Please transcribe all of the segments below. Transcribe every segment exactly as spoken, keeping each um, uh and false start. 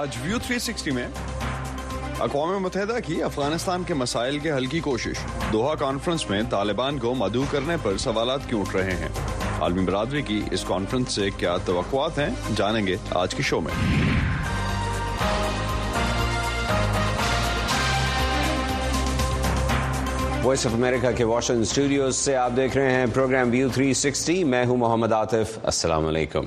आज view three sixty में अक़वाम मुत्तहिदा की अफगानिस्तान के मसाइल के हल की कोशिश, दोहा कॉन्फ्रेंस में तालिबान को मदऊ करने पर सवालात क्यों उठ रहे हैं, आलमी बरादरी की इस कॉन्फ्रेंस से क्या तवक्कुआत हैं, जानेंगे आज की शो में। वॉइस ऑफ अमेरिका के वाशिंगटन स्टूडियोज से आप देख रहे हैं प्रोग्राम व्यू थ्री सिक्सटी। मैं हूं मोहम्मद आतिफ। अस्सलाम वालेकुम।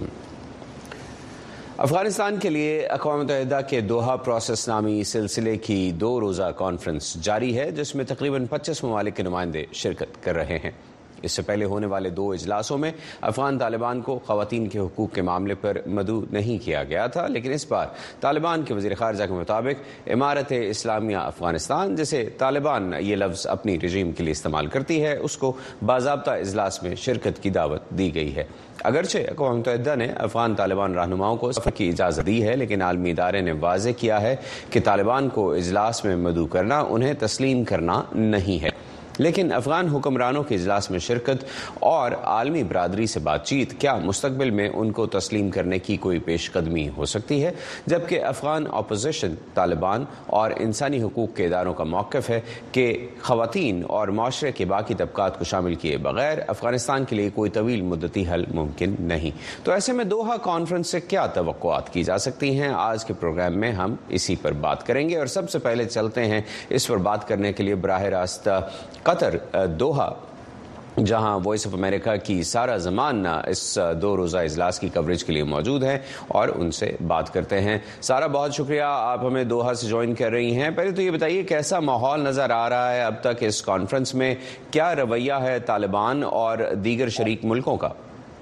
अफगानिस्तान के लिए अक़वाम मुत्तहिदा के दोहा प्रोसेस नामी सिलसिले की दो रोज़ा कॉन्फ्रेंस जारी है, जिसमें तकरीबन पच्चीस ममालिक के नुमाइंदे शिरकत कर रहे हैं। इससे पहले होने वाले दो इजलासों में अफगान तालिबान को ख़वातीन के हुकूक के मामले पर मदऊ नहीं किया गया था, लेकिन इस बार तालिबान के वज़ीर ख़ारजा के मुताबिक इमारत इस्लामिया अफगानिस्तान, जिसे तालिबान ये लफ्ज़ अपनी रजीम के लिए इस्तेमाल करती है, उसको बाज़ाब्ता इजलास में शिरकत की दावत दी गई है। अगरचे अक़वाम मुत्तहिदा ने अफगान तालिबान रहनुमाओं को सफ़र की इजाज़त दी है, लेकिन आलमी इदारे ने वाज़ेह किया है कि तालिबान को इजलास में मदऊ करना उन्हें तस्लीम करना नहीं है। लेकिन अफगान हुक्मरानों के इजलास में शिरकत और आलमी बरादरी से बातचीत क्या मुस्तकबिल में उनको तस्लीम करने की कोई पेशकदमी हो सकती है, जबकि अफगान अपोजिशन तालिबान और इंसानी हुकूक के इदारों का मौक़िफ़ है कि ख़वातीन और माशरे के बाकी तबकात को शामिल किए बगैर अफगानिस्तान के लिए कोई तवील मुद्दती हल मुमकिन नहीं। तो ऐसे में दोहा कॉन्फ्रेंस से क्या तवक्कुआत की जा सकती हैं, आज के प्रोग्राम में हम इसी पर बात करेंगे। और सबसे पहले चलते हैं इस पर बात करने के लिए बराह रास्त कतर दोहा, जहां वॉइस ऑफ अमेरिका की सारा ज़मान इस दो रोज़ा इजलास की कवरेज के लिए मौजूद है और उनसे बात करते हैं। सारा, बहुत शुक्रिया, आप हमें दोहा से ज्वाइन कर रही हैं। पहले तो ये बताइए, कैसा माहौल नज़र आ रहा है अब तक इस कॉन्फ्रेंस में, क्या रवैया है तालिबान और दीगर शरीक मुल्कों का?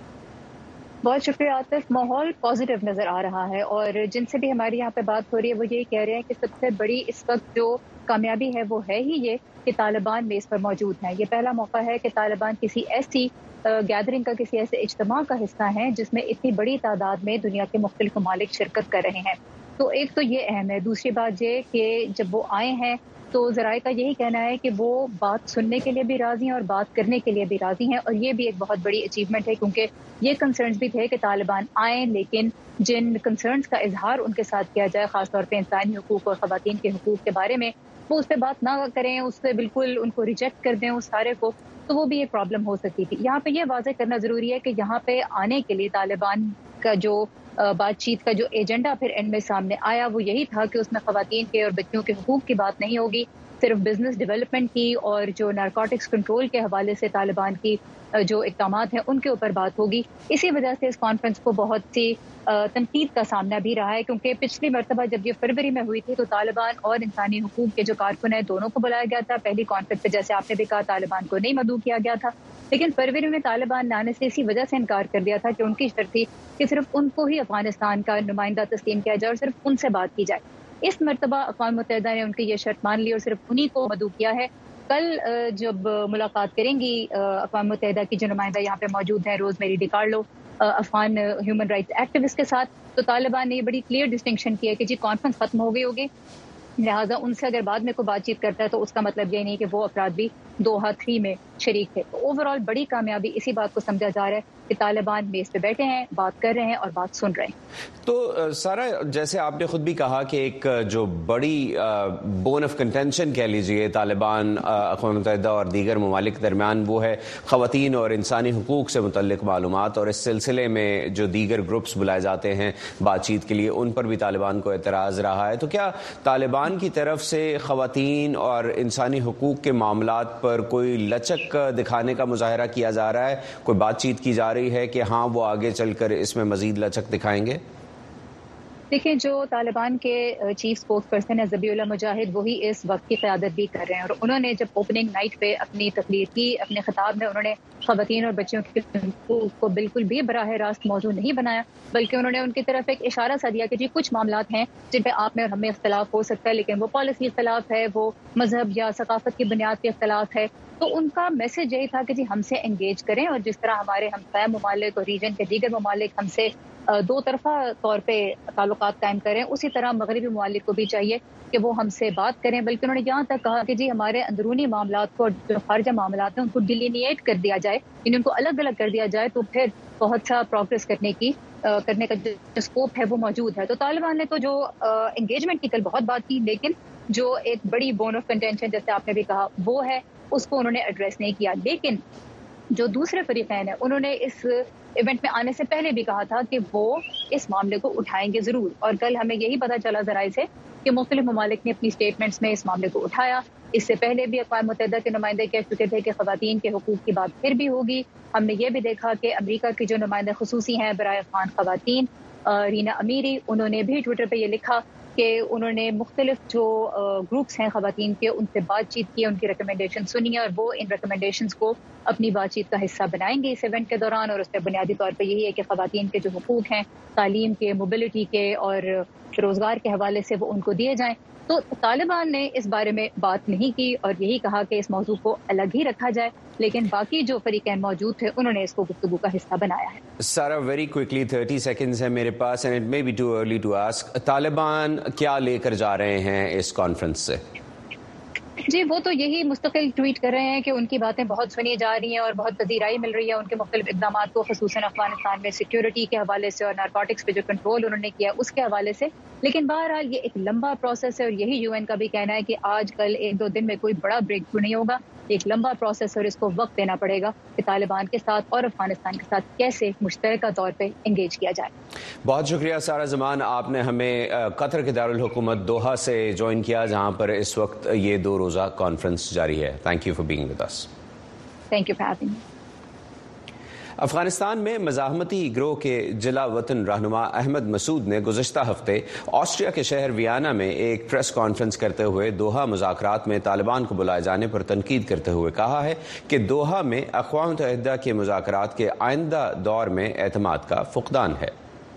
बहुत शुक्रिया आतिफ। माहौल पॉजिटिव नज़र आ रहा है और जिनसे भी हमारी यहाँ पे बात हो रही है वो यही कह रहे हैं कि सबसे बड़ी इस वक्त जो कामयाबी है वो है ही ये कि तालिबान मेज़ पर मौजूद हैं। ये पहला मौका है कि तालिबान किसी ऐसी गैदरिंग का, किसी ऐसे इज्तिमा का हिस्सा है जिसमें इतनी बड़ी तादाद में दुनिया के मुख्तलिफ ममालिक शिरकत कर रहे हैं। तो एक तो ये अहम है। दूसरी बात ये कि जब वो आए हैं तो ज़राए का यही कहना है कि वो बात सुनने के लिए भी राज़ी हैं और बात करने के लिए भी राज़ी हैं, और ये भी एक बहुत बड़ी अचीवमेंट है, क्योंकि ये कंसर्न्स भी थे कि तालिबान आएँ, लेकिन जिन कंसर्न्स का इजहार उनके साथ किया जाए, ख़ासतौर पर इंसानी हुकूक और ख़वातीन के हुकूक के बारे में, वो उस पर बात ना करें, उससे बिल्कुल उनको रिजेक्ट कर दें उस सारे को, तो वो भी एक प्रॉब्लम हो सकती थी। यहाँ पे ये वाज़ेह करना ज़रूरी है कि यहाँ पे आने के लिए तालिबान का जो बातचीत का जो एजेंडा फिर एंड में सामने आया वो यही था कि उसमें ख़वातीन के और बच्चों के हुकूक की बात नहीं होगी, सिर्फ बिजनेस डेवलपमेंट की और जो नारकोटिक्स कंट्रोल के हवाले से तालिबान की जो इक़दामात हैं उनके ऊपर बात होगी। इसी वजह से इस कॉन्फ्रेंस को बहुत सी तनकीद का सामना भी रहा है, क्योंकि पिछली मरतबा जब ये फरवरी में हुई थी तो तालिबान और इंसानी हुकूक के जो कारकुन हैं दोनों को बुलाया गया था। पहली कॉन्फ्रेंस पे जैसे आपने भी कहा तालिबान को नहीं मदऊ किया गया था, लेकिन फरवरी में तालिबान ने आने से इसी वजह से इनकार कर दिया था कि उनकी शर्त थी कि सिर्फ उनको ही अफगानिस्तान का नुमाइंदा तस्लीम किया जाए और सिर्फ उनसे बात की जाए। इस मरतबा अक़वाम मुत्तहिदा ने उनकी ये शर्त मान ली और सिर्फ उन्हीं को मदऊ किया है। कल जब मुलाकात करेंगी अक़वाम मुत्तहिदा की जो नुमाइंदा यहाँ पे मौजूद हैं, Rosemary DiCarlo, Afghan human rights activist के साथ, तो तालिबान ने ये बड़ी क्लियर डिस्टिंक्शन की है कि जी कॉन्फ्रेंस खत्म हो गई होगी, लिहाजा उनसे अगर बाद में कोई बातचीत करता है तो उसका मतलब ये नहीं कि वो अफराद भी दोहा थ्री में शरीक थे। तो ओवरऑल बड़ी कामयाबी इसी बात को समझा जा रहा है कि तालिबान मेज़ पे बैठे हैं, बात कर रहे हैं और बात सुन रहे हैं। तो सारा, जैसे आपने खुद भी कहा कि एक जो बड़ी बोन ऑफ कंटेंशन कह लीजिए तालिबान, अक़वाम मुत्तहिदा और दीगर ममालिक के दरमियान, वो है ख़वातीन और इंसानी हुकूक से मुतल्लिक़ मालूमात, और इस सिलसिले में जो दीगर ग्रुप्स बुलाए जाते हैं बातचीत के लिए, उन पर भी तालिबान को एतराज़ रहा है। तो क्या तालिबान की तरफ से ख़वातीन और इंसानी हुकूक के मामलात पर कोई लचक दिखाने का मुज़ाहरा किया जा रहा है, कोई बातचीत की जा रही है कि हाँ वो आगे चलकर इसमें मज़ीद लचक दिखाएंगे? देखिए, जो तालिबान के चीफ स्पोक्स पर्सन है ज़बीउल्लाह मुजाहिद, वही इस वक्त की क़यादत भी कर रहे हैं, और उन्होंने जब ओपनिंग नाइट पे अपनी तकरीर की, अपने खिताब में उन्होंने ख़वातीन और बच्चों के हुकूक को बिल्कुल भी बराह रास्त मौजू नहीं बनाया, बल्कि उन्होंने उनकी तरफ एक इशारा सा दिया कि जी कुछ मामलात हैं जिन पर आप में और हमें इख्तलाफ हो सकता है, लेकिन वो पॉलिसी इख्तलाफ है, वो मजहब या सकाफत की बुनियाद पर इख्तलाफ है। तो उनका मैसेज यही था कि जी हमसे एंगेज करें, और जिस तरह हमारे हमसाया ममालिक और रीजन के दीगर ममालिक हमसे दो तरफा तौर पे ताल्लुकात कायम करें, उसी तरह मगरबी ममालिक को भी चाहिए कि वो हमसे बात करें। बल्कि उन्होंने यहाँ तक कहा कि जी हमारे अंदरूनी मामलात को, जो खारजा मामलात हैं, उनको डिलीनिएट कर दिया जाए, यानी उनको अलग अलग कर दिया जाए, तो फिर बहुत सा प्रोग्रेस करने की کرنے کا جو اسکوپ ہے وہ موجود ہے. تو طالبان نے تو جو انگیجمنٹ کی کل بہت بات کی، لیکن جو ایک بڑی بون آف کنٹینشن جیسے آپ نے بھی کہا وہ ہے، اس کو انہوں نے ایڈریس نہیں کیا. لیکن جو دوسرے فریقین ہیں انہوں نے اس ایونٹ میں آنے سے پہلے بھی کہا تھا کہ وہ اس معاملے کو اٹھائیں گے ضرور، اور کل ہمیں یہی پتہ چلا ذرائع سے کہ مختلف ممالک نے اپنی سٹیٹمنٹس میں اس معاملے کو اٹھایا. اس سے پہلے بھی اقوام متحدہ کے نمائندے کہہ چکے تھے کہ خواتین کے حقوق کی بات پھر بھی ہوگی. ہم نے یہ بھی دیکھا کہ امریکہ کی جو نمائندہ خصوصی ہیں برائے افغان خواتین رینا امیری، انہوں نے بھی ٹویٹر پہ یہ لکھا کہ انہوں نے مختلف جو گروپس ہیں خواتین کے ان سے بات چیت کی، ان کی ریکمنڈیشن سنی ہے، اور وہ ان ریکمنڈیشنز کو اپنی بات چیت کا حصہ بنائیں گے اس ایونٹ کے دوران. اور اس پہ بنیادی طور پہ یہی ہے کہ خواتین کے جو حقوق ہیں تعلیم کے، موبلٹی کے اور روزگار کے حوالے سے وہ ان کو دیے جائیں. تو طالبان نے اس بارے میں بات نہیں کی اور یہی کہا کہ اس موضوع کو الگ ہی رکھا جائے، لیکن باقی جو فریقین موجود تھے انہوں نے اس کو گفتگو کا حصہ بنایا ہے. سارا ویری کوئکلی تھرٹی سیکنڈز ہے میرے پاس، اینڈ اٹ مے بی ٹو ارلی ٹو آسک، طالبان کیا لے کر جا رہے ہیں اس کانفرنس سے؟ جی وہ تو یہی مستقل ٹویٹ کر رہے ہیں کہ ان کی باتیں بہت سنی جا رہی ہیں اور بہت پذیرائی مل رہی ہے ان کے مختلف اقدامات کو، خصوصاً افغانستان میں سیکیورٹی کے حوالے سے اور نارکوٹکس پہ جو کنٹرول انہوں نے کیا اس کے حوالے سے. لیکن بہرحال یہ ایک لمبا پروسیس ہے اور یہی یو این کا بھی کہنا ہے کہ آج کل ایک دو دن میں کوئی بڑا بریک تھرو نہیں ہوگا. ایک لمبا پروسیس اور اس کو وقت دینا پڑے گا کہ طالبان کے ساتھ اور افغانستان کے ساتھ کیسے مشترکہ طور پہ انگیج کیا جائے. بہت شکریہ سارا زمان، آپ نے ہمیں قطر کے دارالحکومت دوحہ سے جوائن کیا جہاں پر اس وقت یہ دو روزہ کانفرنس جاری ہے. تھینک یو فار بینگ ود اس. تھینک یو فار ہیونگ می. افغانستان میں مزاحمتی گروہ کے جلا وطن رہنما احمد مسعود نے گزشتہ ہفتے آسٹریا کے شہر ویانا میں ایک پریس کانفرنس کرتے ہوئے دوحہ مذاکرات میں طالبان کو بلائے جانے پر تنقید کرتے ہوئے کہا ہے کہ دوحہ میں اقوام متحدہ کے مذاکرات کے آئندہ دور میں اعتماد کا فقدان ہے.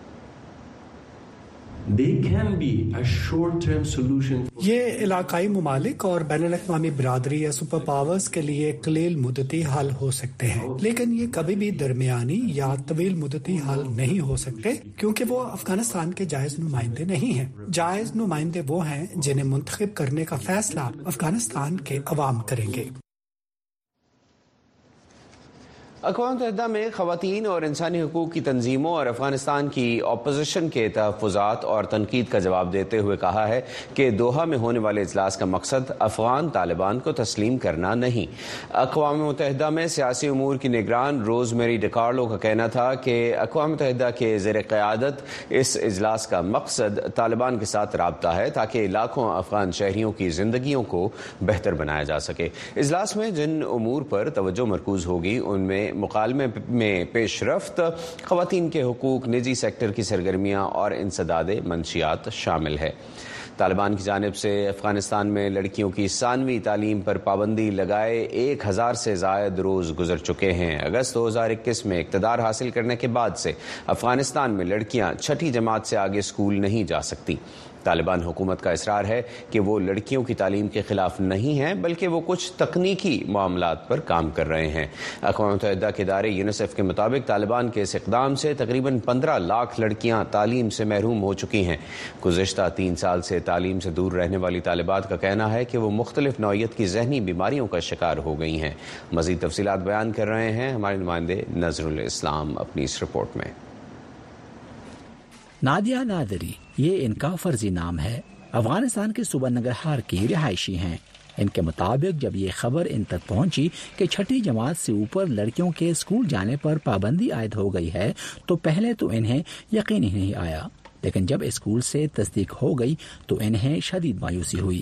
یہ علاقائی ممالک اور بین الاقوامی برادری یا سپر پاورز کے لیے قلیل مدتی حل ہو سکتے ہیں، لیکن یہ کبھی بھی درمیانی یا طویل مدتی حل نہیں ہو سکتے کیونکہ وہ افغانستان کے جائز نمائندے نہیں ہیں. جائز نمائندے وہ ہیں جنہیں منتخب کرنے کا فیصلہ افغانستان کے عوام کریں گے. اقوام متحدہ میں خواتین اور انسانی حقوق کی تنظیموں اور افغانستان کی اپوزیشن کے تحفظات اور تنقید کا جواب دیتے ہوئے کہا ہے کہ دوحہ میں ہونے والے اجلاس کا مقصد افغان طالبان کو تسلیم کرنا نہیں. اقوام متحدہ میں سیاسی امور کی نگران روز میری ڈیکارلو کا کہنا تھا کہ اقوام متحدہ کے زیر قیادت اس اجلاس کا مقصد طالبان کے ساتھ رابطہ ہے تاکہ لاکھوں افغان شہریوں کی زندگیوں کو بہتر بنایا جا سکے. اجلاس میں جن امور پر توجہ مرکوز ہوگی ان میں مکالمے میں پیش رفت، خواتین کے حقوق، نجی سیکٹر کی سرگرمیاں اور انسداد منشیات شامل ہے. طالبان کی جانب سے افغانستان میں لڑکیوں کی ثانوی تعلیم پر پابندی لگائے ایک ہزار سے زائد روز گزر چکے ہیں. اگست دو ہزار اکیس میں اقتدار حاصل کرنے کے بعد سے افغانستان میں لڑکیاں چھٹی جماعت سے آگے اسکول نہیں جا سکتی. طالبان حکومت کا اصرار ہے کہ وہ لڑکیوں کی تعلیم کے خلاف نہیں ہیں بلکہ وہ کچھ تکنیکی معاملات پر کام کر رہے ہیں. اقوام متحدہ کے ادارے یونیسیف کے مطابق طالبان کے اس اقدام سے تقریباً پندرہ لاکھ لڑکیاں تعلیم سے محروم ہو چکی ہیں. گزشتہ تین سال سے تعلیم سے دور رہنے والی طالبات کا کہنا ہے کہ وہ مختلف نوعیت کی ذہنی بیماریوں کا شکار ہو گئی ہیں. مزید تفصیلات بیان کر رہے ہیں ہمارے نمائندے نظر الاسلام اپنی اس رپورٹ میں. نادیہ نادری یہ ان کا فرضی نام ہے، افغانستان کے صوبہ ننگرہار کی رہائشی ہیں. ان کے مطابق جب یہ خبر ان تک پہنچی کہ چھٹی جماعت سے اوپر لڑکیوں کے اسکول جانے پر پابندی عائد ہو گئی ہے تو پہلے تو انہیں یقین ہی نہیں آیا، لیکن جب اسکول سے تصدیق ہو گئی تو انہیں شدید مایوسی ہوئی.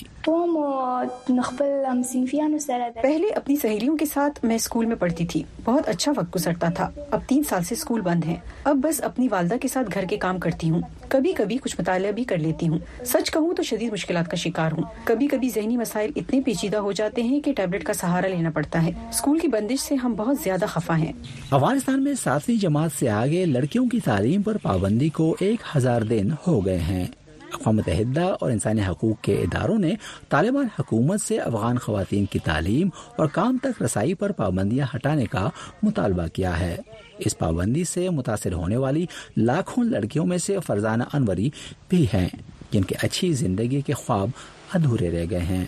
پہلے اپنی سہیلیوں کے ساتھ میں اسکول میں پڑھتی تھی، بہت اچھا وقت گزرتا تھا. اب تین سال سے اسکول بند ہیں. اب بس اپنی والدہ کے ساتھ گھر کے کام کرتی ہوں، کبھی کبھی کچھ مطالعہ بھی کر لیتی ہوں. سچ کہوں تو شدید مشکلات کا شکار ہوں. کبھی کبھی ذہنی مسائل اتنے پیچیدہ ہو جاتے ہیں کہ ٹیبلٹ کا سہارا لینا پڑتا ہے. اسکول کی بندش سے ہم بہت زیادہ خفا ہیں. افغانستان میں ساتویں جماعت سے آگے لڑکیوں کی تعلیم پر پابندی کو ایک ہزار دن ہو گئے ہیں. اقوام متحدہ اور انسانی حقوق کے اداروں نے طالبان حکومت سے افغان خواتین کی تعلیم اور کام تک رسائی پر پابندیاں ہٹانے کا مطالبہ کیا ہے. اس پابندی سے متاثر ہونے والی لاکھوں لڑکیوں میں سے فرزانہ انوری بھی ہیں جن کے اچھی زندگی کے خواب ادھورے رہ گئے ہیں۔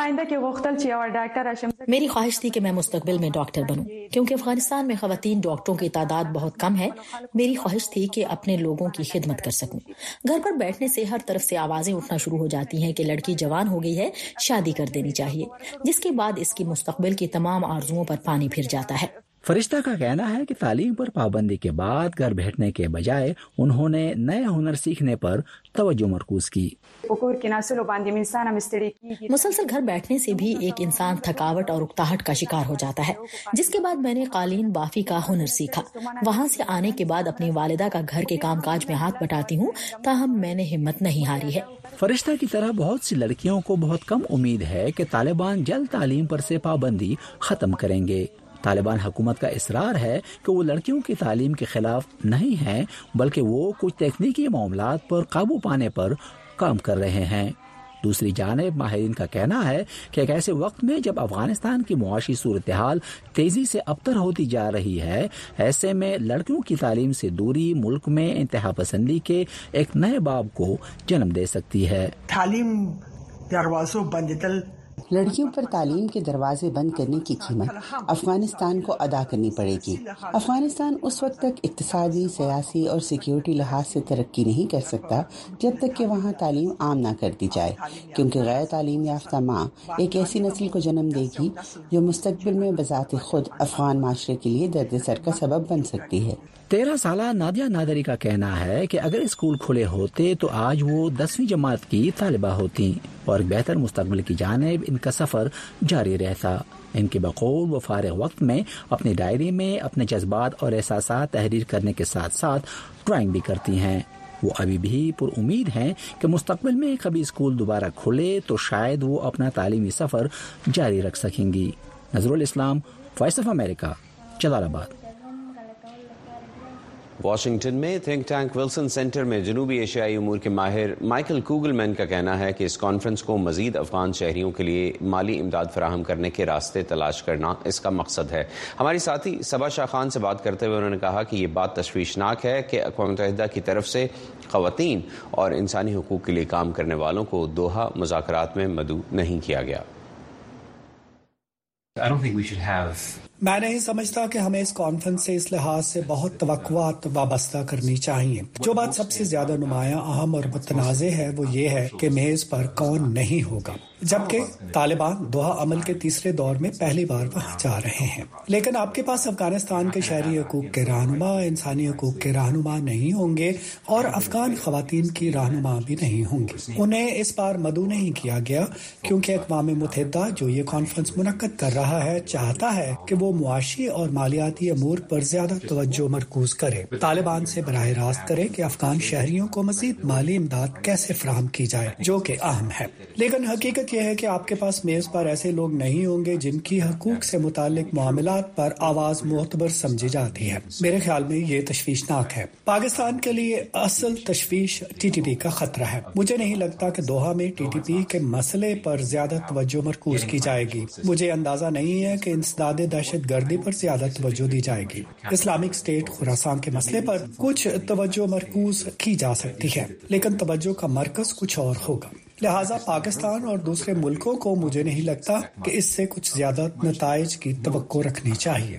میری خواہش تھی کہ میں مستقبل میں ڈاکٹر بنوں، کیونکہ افغانستان میں خواتین ڈاکٹروں کی تعداد بہت کم ہے۔ میری خواہش تھی کہ اپنے لوگوں کی خدمت کر سکوں۔ گھر پر بیٹھنے سے ہر طرف سے آوازیں اٹھنا شروع ہو جاتی ہیں کہ لڑکی جوان ہو گئی ہے، شادی کر دینی چاہیے، جس کے بعد اس کی مستقبل کی تمام آرزوؤں پر پانی پھر جاتا ہے۔ فرشتہ کا کہنا ہے کہ تعلیم پر پابندی کے بعد گھر بیٹھنے کے بجائے انہوں نے نئے ہنر سیکھنے پر توجہ مرکوز کی۔ مسلسل گھر بیٹھنے سے بھی ایک انسان تھکاوٹ اور اکتاہٹ کا شکار ہو جاتا ہے، جس کے بعد میں نے قالین بافی کا ہنر سیکھا۔ وہاں سے آنے کے بعد اپنی والدہ کا گھر کے کام کاج میں ہاتھ بٹاتی ہوں، تاہم میں نے ہمت نہیں ہاری ہے۔ فرشتہ کی طرح بہت سی لڑکیوں کو بہت کم امید ہے کہ طالبان جلد تعلیم پر سے پابندی ختم کریں گے۔ طالبان حکومت کا اصرار ہے کہ وہ لڑکیوں کی تعلیم کے خلاف نہیں ہیں، بلکہ وہ کچھ تکنیکی معاملات پر قابو پانے پر کام کر رہے ہیں۔ دوسری جانب ماہرین کا کہنا ہے کہ ایک ایسے وقت میں جب افغانستان کی معاشی صورتحال تیزی سے ابتر ہوتی جا رہی ہے، ایسے میں لڑکیوں کی تعلیم سے دوری ملک میں انتہا پسندی کے ایک نئے باب کو جنم دے سکتی ہے۔ تعلیم دروازوں بندتل لڑکیوں پر تعلیم کے دروازے بند کرنے کی قیمت افغانستان کو ادا کرنی پڑے گی۔ افغانستان اس وقت تک اقتصادی، سیاسی اور سیکیورٹی لحاظ سے ترقی نہیں کر سکتا جب تک کہ وہاں تعلیم عام نہ کر دی جائے، کیونکہ غیر تعلیم یافتہ ماں ایک ایسی نسل کو جنم دے گی جو مستقبل میں بذات خود افغان معاشرے کے لیے درد سر کا سبب بن سکتی ہے۔ تیرہ سالہ نادیہ نادری کا کہنا ہے کہ اگر اسکول کھلے ہوتے تو آج وہ دسویں جماعت کی طالبہ ہوتی اور ایک بہتر مستقبل کی جانب ان کا سفر جاری رہتا۔ ان کے بقول وہ فارغ وقت میں اپنی ڈائری میں اپنے جذبات اور احساسات تحریر کرنے کے ساتھ ساتھ ڈرائنگ بھی کرتی ہیں۔ وہ ابھی بھی پر امید ہیں کہ مستقبل میں کبھی اسکول دوبارہ کھلے تو شاید وہ اپنا تعلیمی سفر جاری رکھ سکیں گی۔ نظر الاسلام، وائس آف امریکہ، جلال آباد۔ واشنگٹن میں تھنک ٹینک ولسن سینٹر میں جنوبی ایشیائی امور کے ماہر مائیکل کوگلمین کا کہنا ہے کہ اس کانفرنس کو مزید افغان شہریوں کے لیے مالی امداد فراہم کرنے کے راستے تلاش کرنا اس کا مقصد ہے۔ ہماری ساتھی صبا شاہ خان سے بات کرتے ہوئے انہوں نے کہا کہ یہ بات تشویشناک ہے کہ اقوام متحدہ کی طرف سے خواتین اور انسانی حقوق کے لیے کام کرنے والوں کو دوحہ مذاکرات میں مدعو نہیں کیا گیا۔ میں نہیں سمجھتا کہ ہمیں اس کانفرنس سے اس لحاظ سے بہت توقعات وابستہ کرنی چاہیے۔ جو بات سب سے زیادہ نمایاں، اہم اور متنازع ہے وہ یہ ہے کہ میز پر کون نہیں ہوگا، جبکہ طالبان دوحہ عمل کے تیسرے دور میں پہلی بار وہاں جا رہے ہیں۔ لیکن آپ کے پاس افغانستان کے شہری حقوق کے رہنما، انسانی حقوق کے رہنما نہیں ہوں گے اور افغان خواتین کی رہنما بھی نہیں ہوں گی۔ انہیں اس بار مدعو نہیں کیا گیا کیونکہ اقوام متحدہ جو یہ کانفرنس منعقد کر رہا ہے چاہتا ہے کہ وہ معاشی اور مالیاتی امور پر زیادہ توجہ مرکوز کرے، طالبان سے براہ راست کرے کہ افغان شہریوں کو مزید مالی امداد کیسے فراہم کی جائے، جو کہ اہم ہے۔ لیکن حقیقت یہ ہے کہ آپ کے پاس میز پر ایسے لوگ نہیں ہوں گے جن کی حقوق سے متعلق معاملات پر آواز معتبر سمجھی جاتی ہے۔ میرے خیال میں یہ تشویشناک ہے۔ پاکستان کے لیے اصل تشویش ٹی ٹی پی کا خطرہ ہے۔ مجھے نہیں لگتا کہ دوحہ میں ٹی ٹی پی کے مسئلے پر زیادہ توجہ مرکوز کی جائے گی۔ مجھے اندازہ نہیں ہے کہ انسداد دہشت گردی پر زیادہ توجہ دی جائے گی۔ اسلامک اسٹیٹ خراسان کے مسئلے پر کچھ توجہ مرکوز کی جا سکتی ہے، لیکن توجہ کا مرکز کچھ اور ہوگا۔ لہٰذا پاکستان اور دوسرے ملکوں کو مجھے نہیں لگتا کہ اس سے کچھ زیادہ نتائج کی توقع رکھنی چاہیے۔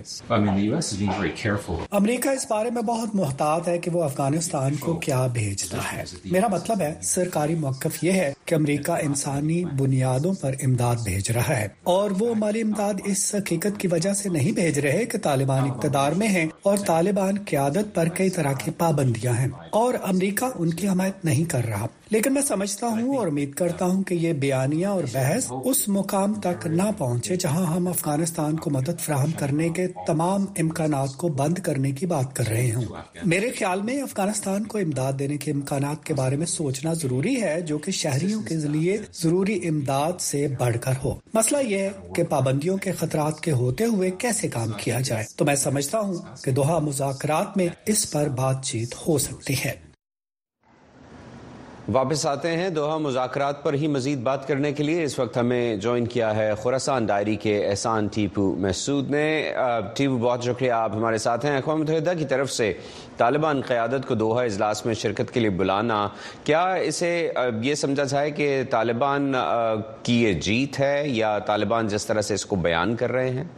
امریکہ اس بارے میں بہت محتاط ہے کہ وہ افغانستان کو کیا بھیجتا ہے۔ میرا مطلب ہے سرکاری موقف یہ ہے کہ امریکہ انسانی بنیادوں پر امداد بھیج رہا ہے، اور وہ مالی امداد اس حقیقت کی وجہ سے نہیں بھیج رہے کہ طالبان اقتدار میں ہیں اور طالبان قیادت پر کئی طرح کی پابندیاں ہیں اور امریکہ ان کی حمایت نہیں کر رہا۔ لیکن میں سمجھتا ہوں اور امید کرتا ہوں کہ یہ بیانیہ اور بحث اس مقام تک نہ پہنچے جہاں ہم افغانستان کو مدد فراہم کرنے کے تمام امکانات کو بند کرنے کی بات کر رہے ہوں۔ میرے خیال میں افغانستان کو امداد دینے کے امکانات کے بارے میں سوچنا ضروری ہے، جو کہ شہریوں کے لیے ضروری امداد سے بڑھ کر ہو۔ مسئلہ یہ ہے کہ پابندیوں کے خطرات کے ہوتے ہوئے کیسے کام کیا جائے، تو میں سمجھتا ہوں کہ دوحہ مذاکرات میں اس پر بات چیت ہو سکتی ہے۔ واپس آتے ہیں دوحہ مذاکرات پر ہی مزید بات کرنے کے لیے. اس وقت ہمیں جوائن کیا ہے خراسان ڈائری کے احسان ٹیپو مسعود نے. ٹیپو بہت شکریہ, آپ ہمارے ساتھ ہیں. اقوام متحدہ کی طرف سے طالبان قیادت کو دوحہ اجلاس میں شرکت کے لیے بلانا, کیا اسے یہ سمجھا جائے کہ طالبان کی یہ جیت ہے یا طالبان جس طرح سے اس کو بیان کر رہے ہیں؟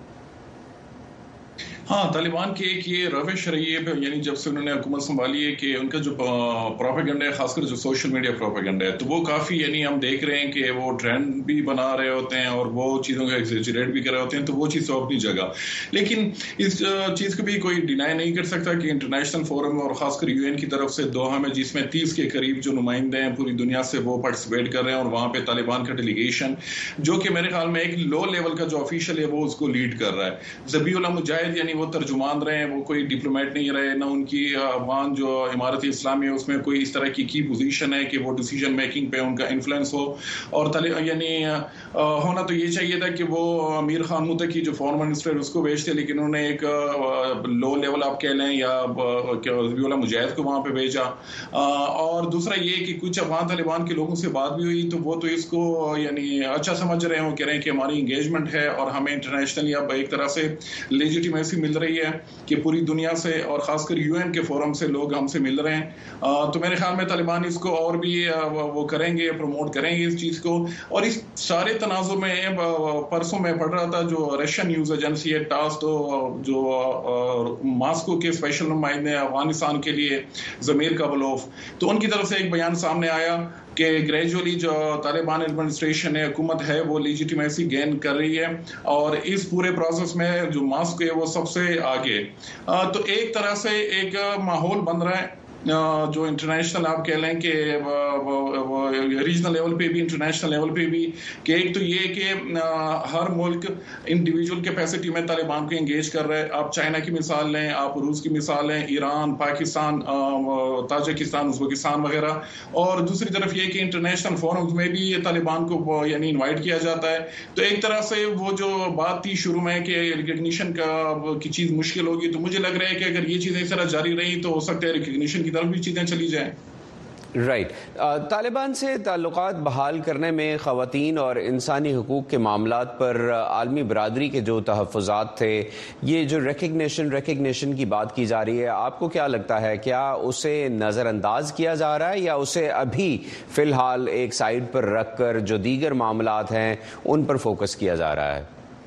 ہاں, طالبان کی ایک یہ روش رہی ہے, یعنی جب سے انہوں نے حکومت سنبھالی ہے, کہ ان کا جو پروپیگنڈا ہے, خاص کر جو سوشل میڈیا پروپیگنڈا ہے, تو وہ کافی, یعنی ہم دیکھ رہے ہیں کہ وہ ٹرینڈ بھی بنا رہے ہوتے ہیں اور وہ چیزوں کا ایگزیجریٹ بھی کر رہے ہوتے ہیں, تو وہ چیز تو اپنی جگہ. لیکن اس چیز کو بھی کوئی ڈینائی نہیں کر سکتا کہ انٹرنیشنل فورم اور خاص کر یو این کی طرف سے دوحہ میں, جس میں تیس کے قریب جو نمائندے ہیں پوری دنیا سے, وہ پارٹیسپیٹ کر رہے ہیں, اور وہاں پہ طالبان کا ڈیلیگیشن, جو کہ میرے خیال میں ایک لو لیول کا جو آفیشل ہے, وہ اس کو لیڈ کر رہا ہے. ذبیح اللہ مجاہد, یعنی وہ ترجمان رہے, وہ کوئی ڈپلومیٹ نہیں رہے, نہ ان کی افغان جو امارت اسلامی ہے اس میں کوئی اس طرح کی کی پوزیشن ہے کہ وہ ڈیسیجن میکنگ پہ ان کا انفلوئنس ہو. اور یعنی ہونا تو یہ چاہیے تھا کہ وہ امیر خان متقی جو فارن منسٹر اس کو بھیجتے, لیکن انہوں نے ایک لو لیول آپ کہہ لیں یا ذبیح اللہ مجاہد کو وہاں پہ بھیجا. اور دوسرا یہ کہ کچھ افغان طالبان کے لوگوں سے بات بھی ہوئی, تو وہ تو اس کو یعنی اچھا سمجھ رہے ہوں, کہہ رہے ہیں کہ ہماری انگیجمنٹ ہے اور ہمیں انٹرنیشنلی اب ایک طرح سے لیجیٹیمیسی مل رہی ہے کہ پوری دنیا سے اور خاص کر یو این کے فورم سے لوگ ہم سے مل رہے ہیں. تو میرے خیال میں طالبان اس کو اور بھی وہ کریں گے, پروموٹ کریں گے اس چیز کو. اور اس سارے تنازع میں پرسوں میں پڑھ رہا تھا جو رشین نیوز ایجنسی ہے ٹاس, تو جو ماسکو کے اسپیشل نمائندے افغانستان کے لیے ضمیر کابلوف, تو ان کی طرف سے ایک بیان سامنے آیا کہ گریجولی جو طالبان ایڈمنسٹریشن ہے, حکومت ہے, وہ لیجیٹیمیسی گین کر رہی ہے, اور اس پورے پروسیس میں جو ماسکو ہے وہ سب سے آگے. تو ایک طرح سے ایک ماحول بن رہا ہے جو انٹرنیشنل آپ کہہ لیں کہ ریجنل لیول پہ بھی انٹرنیشنل لیول پہ بھی, کہ ایک تو یہ کہ ہر ملک انڈیویجول کیپیسٹی میں طالبان کو انگیج کر رہا ہے. آپ چائنا کی مثال لیں, آپ روس کی مثال لیں, ایران, پاکستان, تاجکستان, ازبکستان وغیرہ. اور دوسری طرف یہ کہ انٹرنیشنل فورمز میں بھی طالبان کو یعنی انوائٹ کیا جاتا ہے. تو ایک طرح سے وہ جو بات تھی شروع میں کہ ریکگنیشن کا کی چیز مشکل ہوگی, تو مجھے لگ رہا ہے کہ اگر یہ چیزیں اس طرح جاری رہی تو ہو سکتا ہے ریکگنیشن کی طرف بھی چیزیں چلی جائیں. رائٹ right. طالبان سے تعلقات بحال کرنے میں خواتین اور انسانی حقوق کے معاملات پر عالمی برادری کے جو تحفظات تھے, یہ جو ریکگنیشن ریکگنیشن کی بات کی جا رہی ہے, آپ کو کیا لگتا ہے, کیا اسے نظر انداز کیا جا رہا ہے یا اسے ابھی فی الحال ایک سائڈ پر رکھ کر جو دیگر معاملات ہیں ان پر فوکس کیا جا رہا ہے؟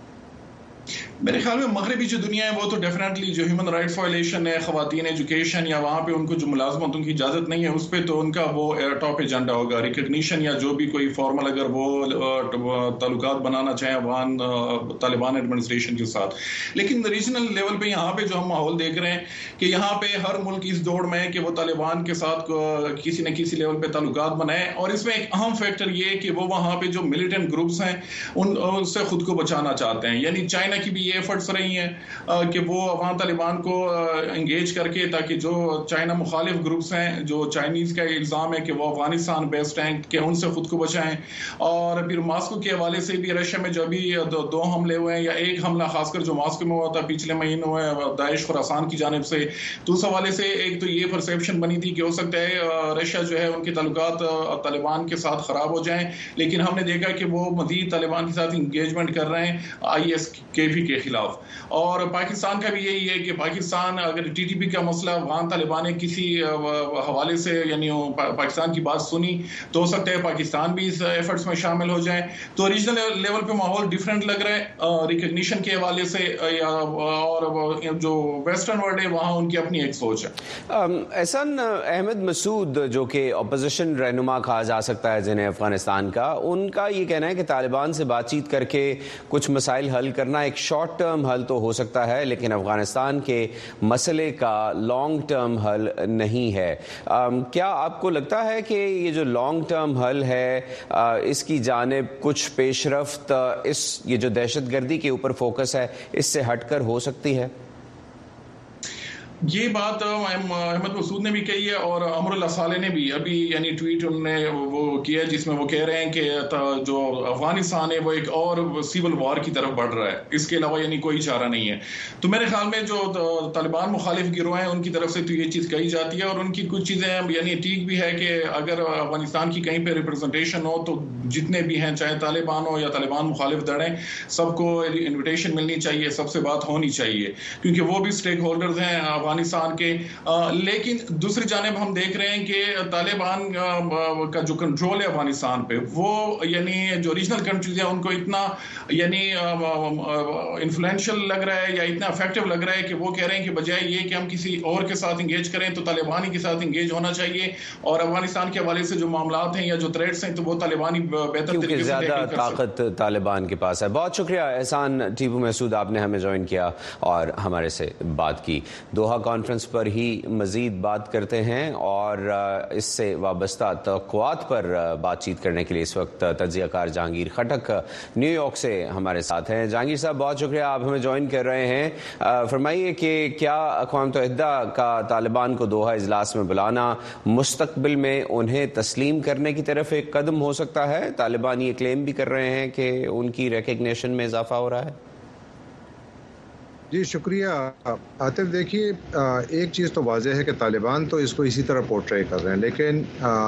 میرے خیال میں مغربی جو دنیا ہے وہ تو ڈیفینیٹلی جو ہیومن رائٹس وائلیشن ہے, خواتین ایجوکیشن یا وہاں پہ ان کو جو ملازمتوں کی اجازت نہیں ہے, اس پہ تو ان کا وہ ٹاپ ایجنڈا ہوگا. ریکگنیشن یا جو بھی کوئی فارمل اگر وہ تعلقات بنانا چاہیں افغان طالبان ایڈمنسٹریشن کے ساتھ. لیکن ریجنل لیول پہ یہاں پہ جو ہم ماحول دیکھ رہے ہیں کہ یہاں پہ ہر ملک اس دوڑ میں ہے کہ وہ طالبان کے ساتھ کسی نہ کسی لیول پہ تعلقات بنائے. اور اس میں ایک اہم فیکٹر یہ کہ وہ وہاں پہ جو ملیٹنٹ گروپس ہیں ان سے خود کو بچانا چاہتے ہیں. یعنی چائنا کی بھی یہ ایفرٹس رہی ہیں کہ وہ افغان طالبان کو انگیج کر کے, تاکہ جو چائنا مخالف گروپس ہیں, جو چائنیز کا الزام ہے کہ وہ افغانستان بیسڈ ہیں, کہ ان سے خود کو بچائیں. اور پھر ماسکو کے حوالے سے بھی رشیا میں جو بھی دو, دو حملے ہوئے ہیں, یا ایک حملہ خاص کر جو ماسکو میں ہوا تھا پچھلے مہینے ہوئے داعش خراسان کی جانب سے, تو اس حوالے سے ایک تو یہ پرسیپشن بنی تھی کہ ہو سکتا ہے رشیا جو ہے ان کے تعلقات طالبان کے ساتھ خراب ہو جائیں. لیکن ہم نے دیکھا کہ وہ مزید طالبان کے ساتھ انگیجمنٹ کر رہے ہیں آئی ایس کے بھی کے خلاف. اور پاکستان کا بھی یہی ہے کہ پاکستان اگر ٹی ٹی پی کا مسئلہ افغان طالبان نے کسی حوالے سے یعنی پاکستان کی بات سنی, تو ہو سکتا ہے پاکستان بھی اس ایفرٹس میں شامل ہو جائیں. تو ریجنل لیول پہ ماحول ڈیفرنٹ لگ رہا ہے ریکگنیشن کے حوالے سے, یا اور جو ویسٹرن ورلڈ ہے وہاں ان کی اپنی ایک سوچ ہے. احسان احمد مسعود جو کہ اپوزیشن رہنما کہا جا سکتا ہے جنہیں افغانستان کا, ان کا یہ کہنا ہے کہ طالبان سے بات چیت کر کے کچھ مسائل حل کرنا ایک شارٹ ٹرم حل تو ہو سکتا ہے, لیکن افغانستان کے مسئلے کا لانگ ٹرم حل نہیں ہے. کیا آپ کو لگتا ہے کہ یہ جو لانگ ٹرم حل ہے اس کی جانب کچھ پیش رفت اس یہ جو دہشت گردی کے اوپر فوکس ہے اس سے ہٹ کر ہو سکتی ہے؟ یہ بات احمد مسعود نے بھی کہی ہے اور امر اللہ صالح نے بھی ابھی یعنی ٹویٹ انہوں نے وہ کیا جس میں وہ کہہ رہے ہیں کہ جو افغانستان ہے وہ ایک اور سیول وار کی طرف بڑھ رہا ہے، اس کے علاوہ یعنی کوئی چارہ نہیں ہے. تو میرے خیال میں جو طالبان مخالف گروہ ہیں ان کی طرف سے تو یہ چیز کہی جاتی ہے اور ان کی کچھ چیزیں یعنی ٹھیک بھی ہے کہ اگر افغانستان کی کہیں پہ ریپرزنٹیشن ہو تو جتنے بھی ہیں چاہے طالبان ہو یا طالبان مخالف دڑیں سب کو انویٹیشن ملنی چاہیے، سب سے بات ہونی چاہیے کیونکہ وہ بھی اسٹیک ہولڈرز ہیں افغانستان کے. لیکن دوسری جانب ہم دیکھ رہے ہیں کہ طالبان کا جو کنٹرول ہے افغانستان پہ وہ یعنی جو ریجنل کنٹریز ہیں ان کو اتنا یعنی انفلوئنشل لگ رہا ہے یا اتنا افیکٹو لگ رہا ہے کہ وہ کہہ رہے ہیں کہ بجائے یہ کہ ہم کسی اور کے ساتھ انگیج کریں تو طالبانی کے ساتھ انگیج ہونا چاہیے اور افغانستان کے حوالے سے جو معاملات ہیں یا جو تھریٹس ہیں تو وہ طالبانی بہتر طریقے سے زیادہ طاقت طالبان کے پاس ہے. بہت شکریہ احسان ٹیپو محسود، آپ نے ہمیں جوائن کیا اور ہمارے سے بات کی. دوحہ کانفرنس پر ہی مزید بات کرتے ہیں اور اس سے وابستہ توقعات پر بات چیت کرنے کے لیے اس وقت تجزیہ کار جہانگیر خٹک نیو یارک سے ہمارے ساتھ ہیں. جہانگیر صاحب بہت شکریہ، آپ ہمیں جوائن کر رہے ہیں. فرمائیے کہ کیا اقوام متحدہ کا طالبان کو دوحہ اجلاس میں بلانا مستقبل میں انہیں تسلیم کرنے کی طرف ایک قدم ہو سکتا ہے؟ طالبان یہ کلیم بھی کر رہے ہیں کہ ان کی ریکگنیشن میں اضافہ ہو رہا ہے. جی شکریہ عاطف. دیکھیے ایک چیز تو واضح ہے کہ طالبان تو اس کو اسی طرح پورٹرے کر رہے ہیں، لیکن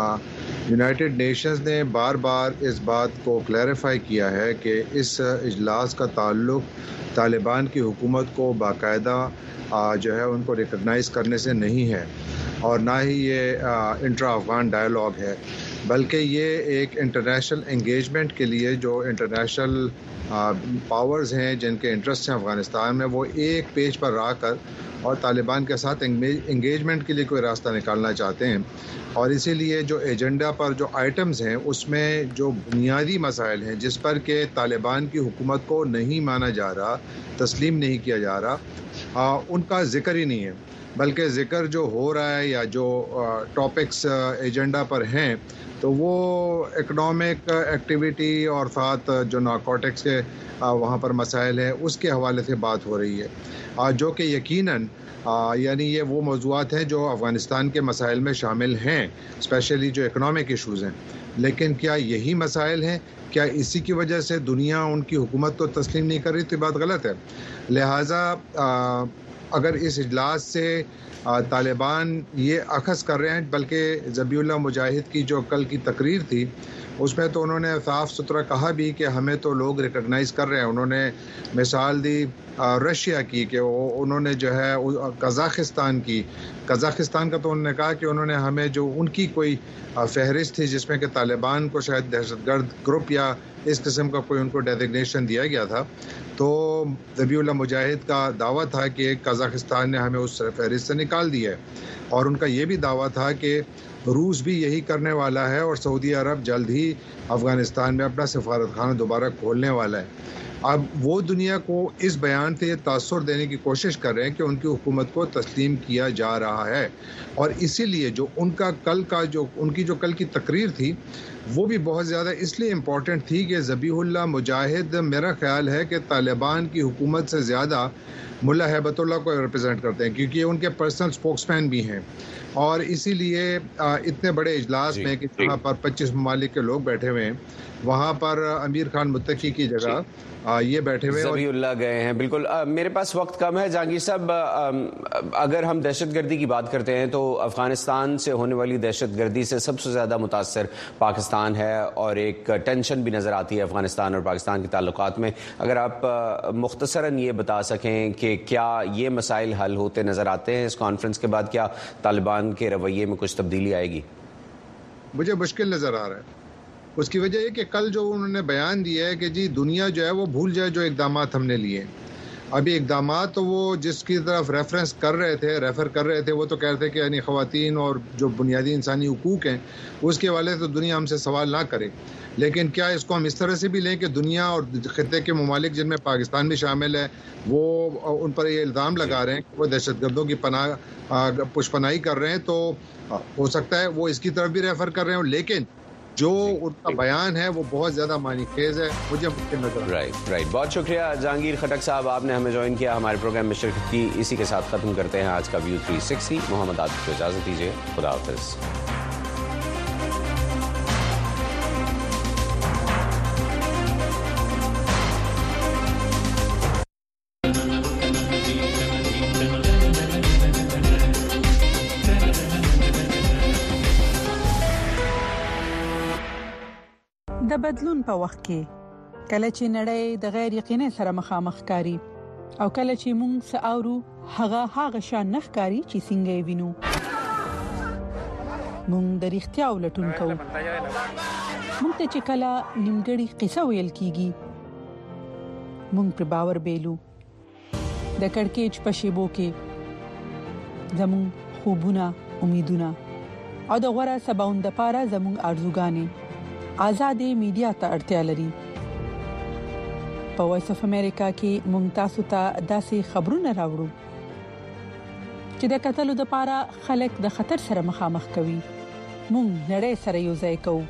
یونائٹڈ نیشنز نے بار بار اس بات کو کلیریفائی کیا ہے کہ اس اجلاس کا تعلق طالبان کی حکومت کو باقاعدہ جو ہے ان کو ریکگنائز کرنے سے نہیں ہے اور نہ ہی یہ انٹرا افغان ڈائلاگ ہے، بلکہ یہ ایک انٹرنیشنل انگیجمنٹ کے لیے جو انٹرنیشنل پاورز ہیں جن کے انٹرسٹ ہیں افغانستان میں وہ ایک پیج پر آ کر اور طالبان کے ساتھ انگیجمنٹ کے لیے کوئی راستہ نکالنا چاہتے ہیں. اور اسی لیے جو ایجنڈا پر جو آئٹمز ہیں اس میں جو بنیادی مسائل ہیں جس پر کہ طالبان کی حکومت کو نہیں مانا جا رہا، تسلیم نہیں کیا جا رہا، ان کا ذکر ہی نہیں ہے، بلکہ ذکر جو ہو رہا ہے یا جو ٹاپکس ایجنڈا پر ہیں تو وہ اکنامک ایکٹیویٹی اور ساتھ جو نارکوٹکس کے وہاں پر مسائل ہیں اس کے حوالے سے بات ہو رہی ہے، جو کہ یقیناً یعنی یہ وہ موضوعات ہیں جو افغانستان کے مسائل میں شامل ہیں، اسپیشلی جو اکنامک ایشوز ہیں. لیکن کیا یہی مسائل ہیں؟ کیا اسی کی وجہ سے دنیا ان کی حکومت کو تسلیم نہیں کر رہی؟ تو یہ بات غلط ہے. لہٰذا اگر اس اجلاس سے طالبان یہ اخذ کر رہے ہیں، بلکہ ذبیح اللہ مجاہد کی جو کل کی تقریر تھی اس میں تو انہوں نے صاف ستھرا کہا بھی کہ ہمیں تو لوگ ریکگنائز کر رہے ہیں. انہوں نے مثال دی رشیا کی کہ وہ انہوں نے جو ہے قزاقستان کی قزاقستان کا تو انہوں نے کہا کہ انہوں نے ہمیں جو ان کی کوئی فہرست تھی جس میں کہ طالبان کو شاید دہشت گرد گروپ یا اس قسم کا کوئی ان کو ڈیزگنیشن دیا گیا تھا، تو ذبیح اللہ مجاہد کا دعویٰ تھا کہ قزاقستان نے ہمیں اس فہرست سے نکال دیا ہے. اور ان کا یہ بھی دعویٰ تھا کہ روس بھی یہی کرنے والا ہے اور سعودی عرب جلد ہی افغانستان میں اپنا سفارت خانہ دوبارہ کھولنے والا ہے. اب وہ دنیا کو اس بیان سے یہ تاثر دینے کی کوشش کر رہے ہیں کہ ان کی حکومت کو تسلیم کیا جا رہا ہے، اور اسی لیے جو ان کا کل کا جو ان کی جو کل کی تقریر تھی وہ بھی بہت زیادہ اس لیے امپورٹنٹ تھی کہ ذبیح اللہ مجاہد میرا خیال ہے کہ طالبان کی حکومت سے زیادہ ملا ہیبت اللہ کو ریپرزینٹ کرتے ہیں، کیونکہ ان کے پرسنل اسپوکس مین بھی ہیں. اور اسی لیے اتنے بڑے اجلاس میں کہ جہاں پر پچیس ممالک کے لوگ بیٹھے ہوئے ہیں وہاں پر امیر خان متقی کی جگہ یہ بیٹھے ہوئے ذبیح اللہ گئے ہیں. بالکل میرے پاس وقت کم ہے. جہانگیر صاحب اگر ہم دہشت گردی کی بات کرتے ہیں تو افغانستان سے ہونے والی دہشت گردی سے سب سے زیادہ متاثر پاکستان ہے اور ایک ٹینشن بھی نظر آتی ہے افغانستان اور پاکستان کے تعلقات میں. اگر آپ مختصراً یہ بتا سکیں کہ کیا یہ مسائل حل ہوتے نظر آتے ہیں اس کانفرنس کے بعد؟ کیا طالبان کے رویے میں کچھ تبدیلی آئے گی؟ مجھے مشکل نظر آ رہا ہے. اس کی وجہ یہ کہ کل جو انہوں نے بیان دیا ہے کہ جی دنیا جو ہے وہ بھول جائے جو اقدامات ہم نے لیے. ابھی اقدامات تو وہ جس کی طرف ریفرنس کر رہے تھے ریفر کر رہے تھے وہ تو کہہ رہے تھے کہ یعنی خواتین اور جو بنیادی انسانی حقوق ہیں اس کے حوالے سے دنیا ہم سے سوال نہ کرے. لیکن کیا اس کو ہم اس طرح سے بھی لیں کہ دنیا اور خطے کے ممالک جن میں پاکستان بھی شامل ہے وہ ان پر یہ الزام لگا رہے ہیں کہ وہ دہشت گردوں کی پناہ پشپناہی کر رہے ہیں؟ تو ہو سکتا ہے وہ اس کی طرف بھی ریفر کر رہے ہوں، لیکن जो उनका बयान है वो बहुत ज्यादा मानीखेज है, मुझे मुमकिन नजर। राइट राइट बहुत शुक्रिया जहांगीर खटक साहब, आपने हमें ज्वाइन किया, हमारे प्रोग्राम में शिरकत की। इसी के साथ खत्म करते हैं आज का view three sixty. Mohammad Atif को इजाजत दीजिए, खुदा हाफिज। د بدلون په وخت کې کله چې نړۍ د غیر یقیني سره مخامخ کاری او کله چې موږ ساورو هغه هغه شان نخکاری چې څنګه وینو، موږ د اړتیا ولټون کوو. موږ ته چې کله نیمګړی قصه ویل کیږي موږ پر باور بیلو. د کڑکېچ په شیبو کې زموږ خوبونه، امیدونه او د غوړه سباوند لپاره زموږ ارزوګانې آزادې میډیا ته اړتیا لري. په وایس اف امریکا کې مونږ تاسو ته داسې خبرونه راوړو چې د قتلو د لپاره خلک د خطر سره مخامخ کوي. مونږ نړۍ سره یو ځای کوو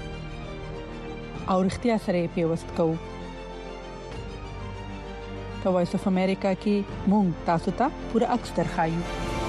او اړتیا سره پیوست کوو. په وایس اف امریکا کې مونږ تاسو ته پوره عکس درخایو.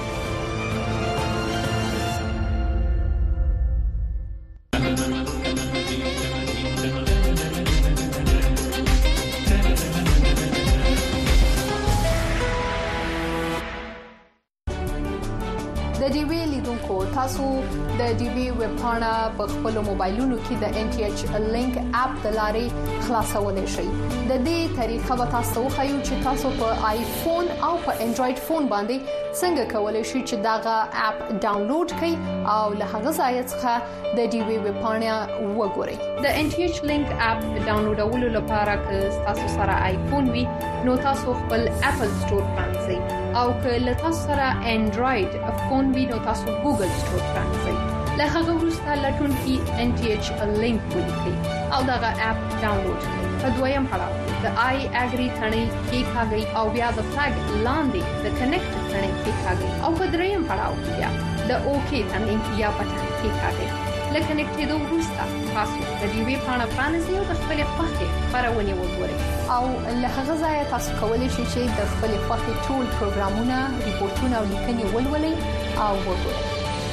تاسو د ډي بي ویب پاڼه په خپل موبایلونو کې د ان ټي ایچ لینک اپ د لارې خلاصولای شئ. د دې طریقه به تاسو خو چې تاسو په آیفون او په انډراید فون باندې څنګه کولای شئ چې داغه اپ ډاونلوډ کړئ او له هغه ځای څخه د ډي بي ویب پاڼه وګورئ. د ان ټي ایچ لینک اپ ډاونلوډولو لپاره که تاسو سره آیفون وي نو تاسو خپل اپل سٹور پرانځئ او که له تاسو سره انډراید فون وي نو تاسو ګوګل سٹور پرانځئ. له هغه وروسته لټون کې ان ټي ایچ لینک ولیکئ او دغه اپ ډاونلوډ کړئ. په دویم پړاو د آی اګری ثنې کې کاږئ او بیا د فلګ لاندې د کنیکټ ثنې کې کاږئ او په دریم پړاو بیا د اوکی ثنې یا بټن کې کاږئ. لکه کنیکټېدو وروسته تاسو د دې وی پاڼه پرانیزئ او د خپل خوښې خبرونه وګورئ او له هغه ځای تاسو کولی شئ چې د خپل خوښې ټول پروګرامونه، ریپورتونه او لیکنې ولولئ او وګورئ.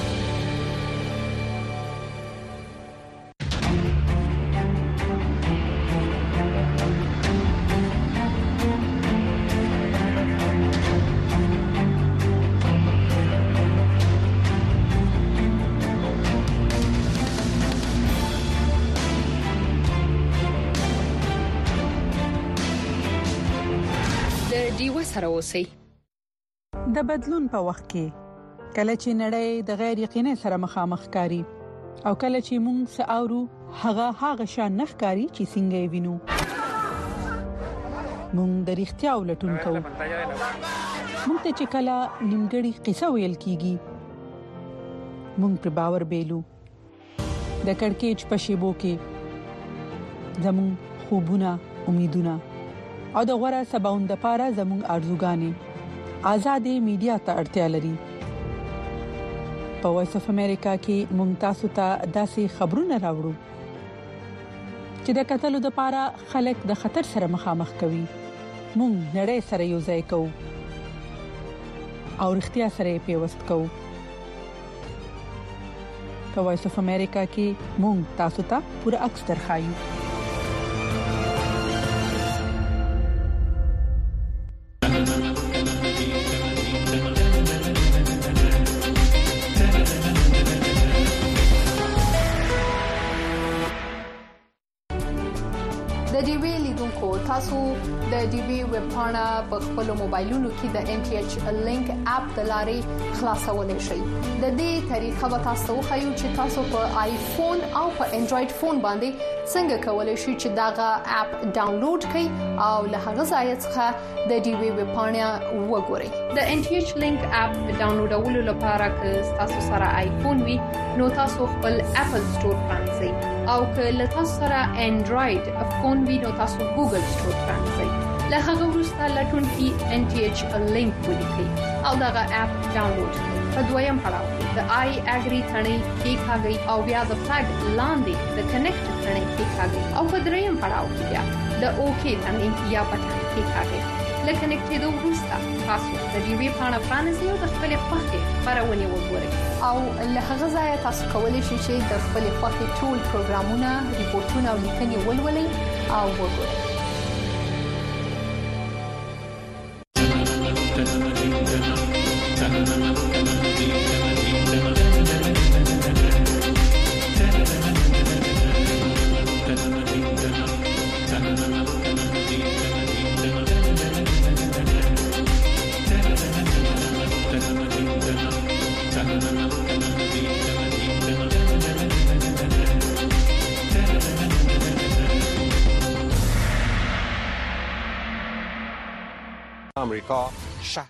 سره اوسئ. د بدلون په وخت کې کله چې نړۍ د غیر یقیني سره مخامخ کاری او کله چې موږ ساورو هغه هغه شان نخکاری چې څنګه وینو، موږ د اړتیا ولټون کوو. موږ ته چې کله نیمګړی قصه ویل کیږي موږ پر باور بیلو. د کڑکېچ په شیبو کې زموږ خوبونه، امیدونه او د غوړه سباوند لپاره زموږ ارزوګانې آزادې میډیا ته اړتیا لري. په وایس اف امریکا کې مونږ تاسو ته داسې خبرونه راوړو چې د قتلو د لپاره خلک د خطر سره مخامخ کوي. مونږ نړۍ سره یو ځای کوو او اړتیا سره پیوست کوو. په وایس اف امریکا کې مونږ تاسو ته پوره عکس درخایو. تاسو د ډي بي ویب پاڼه په خپل موبایلونو کې د ان ټي ایچ لینک اپ د لارې خلاصولای شئ. د دې طریقه به تاسو خو چې تاسو په آیفون او په انډراید فون باندې څنګه کولای شئ چې داغه اپ ډاونلوډ کړئ او له هغه ځای څخه د ډي بي ویب پاڼه وګورئ. د ان ټي ایچ لینک اپ ډاونلوډولو لپاره که تاسو سره آیفون وي نو تاسو خپل اپل سٹور پرانځئ او که له تاسو سره انډراید فون وي نو تاسو ګوګل سٹور پرانځئ. له هغه وروسته لټون کې ان ټي ایچ لینک ولیکئ او دغه اپ ډاونلوډ کړئ. په دویم پړاو د آی اګری تڼۍ کېکاږئ او بیا د فلګ لاندې د کنیکټ تڼۍ کېکاږئ او په دریم پړاو کې بیا د اوکې تڼۍ یا بټن کېکاږئ. له کنیکټېدو وروسته تاسو د دې ویب پاڼه پرانیزئ او د خپلې خوښې خپرونې وګورئ او له هغه ځایه تاسو کولی شئ چې د خپلې خوښې ټول پروګرامونه، ریپورتونه او لیکنې ولولئ او وګورئ. آمریکا شهر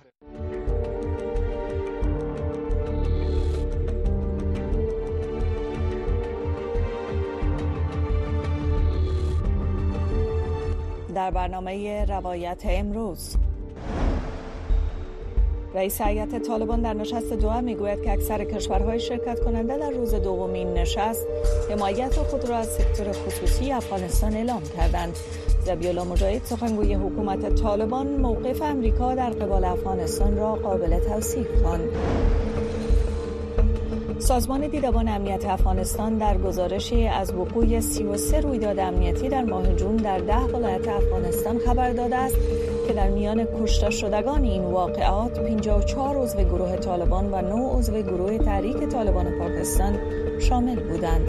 در برنامه روایت امروز رئیس هیئت طالبان در نشست دوحه میگوید که اکثر کشورهای شرکت کننده در روز دومین نشست حمایت خود را از سکتور خصوصی افغانستان اعلام کردند. ذبیحالله مجاهد سخنگوی حکومت طالبان موقف امریکا در قبال افغانستان را قابل توصیف خواند. سازمان دیدبان امنیت افغانستان در گزارشی از وقوع سی و سه رویداد امنیتی در ماه جون در ده ولایت افغانستان خبر داده است که در میان کشته شدگان این واقعات پنجاه و چهار عضو گروه طالبان و نه عضو گروه تحریک طالبان پاکستان شامل بودند.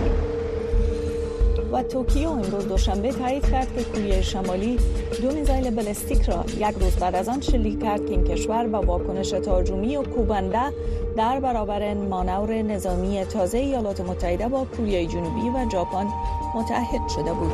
و توکیو امروز دوشنبه تایید کرد که کره شمالی دو میزایل بالستیک را یک روز بعد از آن شلیک کرد که این کشور با واکنش تهاجمی و کوبنده در برابر مانور نظامی تازه ایالات متحده با کره جنوبی و ژاپن متحد شده بود.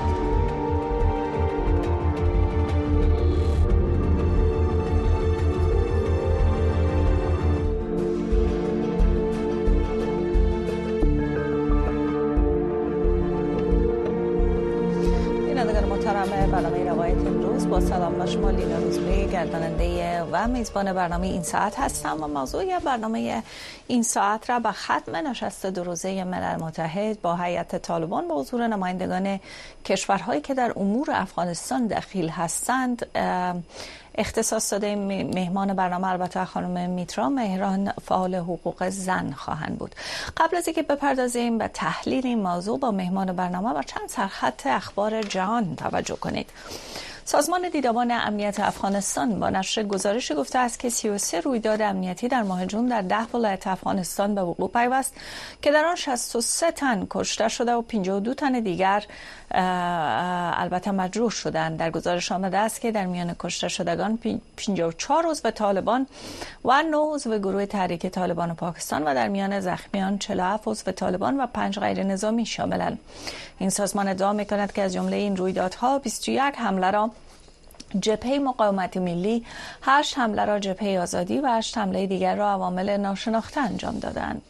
برنامه روایت امروز با سلام و شما لینا روزبه گرداننده و میزبان برنامه این ساعت هستم و موضوع برنامه این ساعت را به ختم نشست دو روزه ملل متحد با هیئت طالبان با حضور نمایندگان کشورهایی که در امور افغانستان دخیل هستند اختصاص داده. مهمان برنامه البته خانم میترا مهران فعال حقوق زن خواهند بود. قبل از اینکه بپردازیم به تحلیل این موضوع با مهمان برنامه و چند سرخط اخبار جهان توجه کنید. سازمان دیدبان امنیت افغانستان با نشر گزارشی گفته است که سی و سه رویداد امنیتی در ماه جون در ده ولایت افغانستان به وقوع پیوست که در آن شصت و سه تن کشته شده و پنجاه و دو تن دیگر البته مجروح شدند. در گزارش آمده است که در میان کشته شدگان پنجاه و چهار عضو طالبان و نه عضو گروه تحریک طالبان پاکستان و در میان زخمیان چهل و هفت عضو طالبان و پنج غیر نظامی شاملند. این سازمان ادعا می‌کند که از جمله این رویدادها بیست و یک حمله را جبهه مقاومت ملی، هشت حمله را جبهه آزادی و هشت حمله دیگر را عوامل ناشناخته انجام دادند.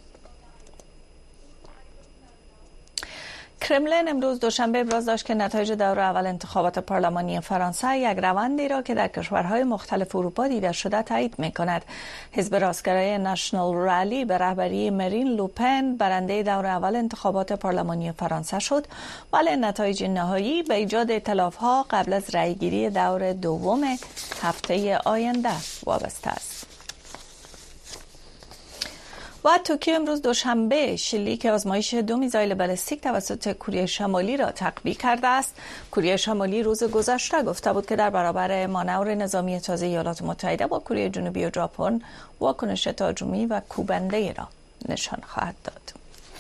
کرملین امروز دوشنبه ابراز داشت که نتایج دور اول انتخابات پارلمانی فرانسه یک روندی را که در کشورهای مختلف اروپا دیده شده تایید می‌کند. حزب راستگرای نشنال رالی به رهبری مرین لوپن برنده دور اول انتخابات پارلمانی فرانسه شد، ولی نتایج نهایی به ایجاد ائتلاف‌ها قبل از رأیگیری دور دوم هفته آینده وابسته است. و توکیو امروز دوشنبه شلیک آزمایش دو میزایل بالستیک توسط کره شمالی را تقویه کرده است. کره شمالی روز گذشته گفته بود که در برابر مانور نظامی تازه ایالات متحده با کره جنوبی و ژاپن واکنش تهاجمی و کوبنده را نشان خواهد داد.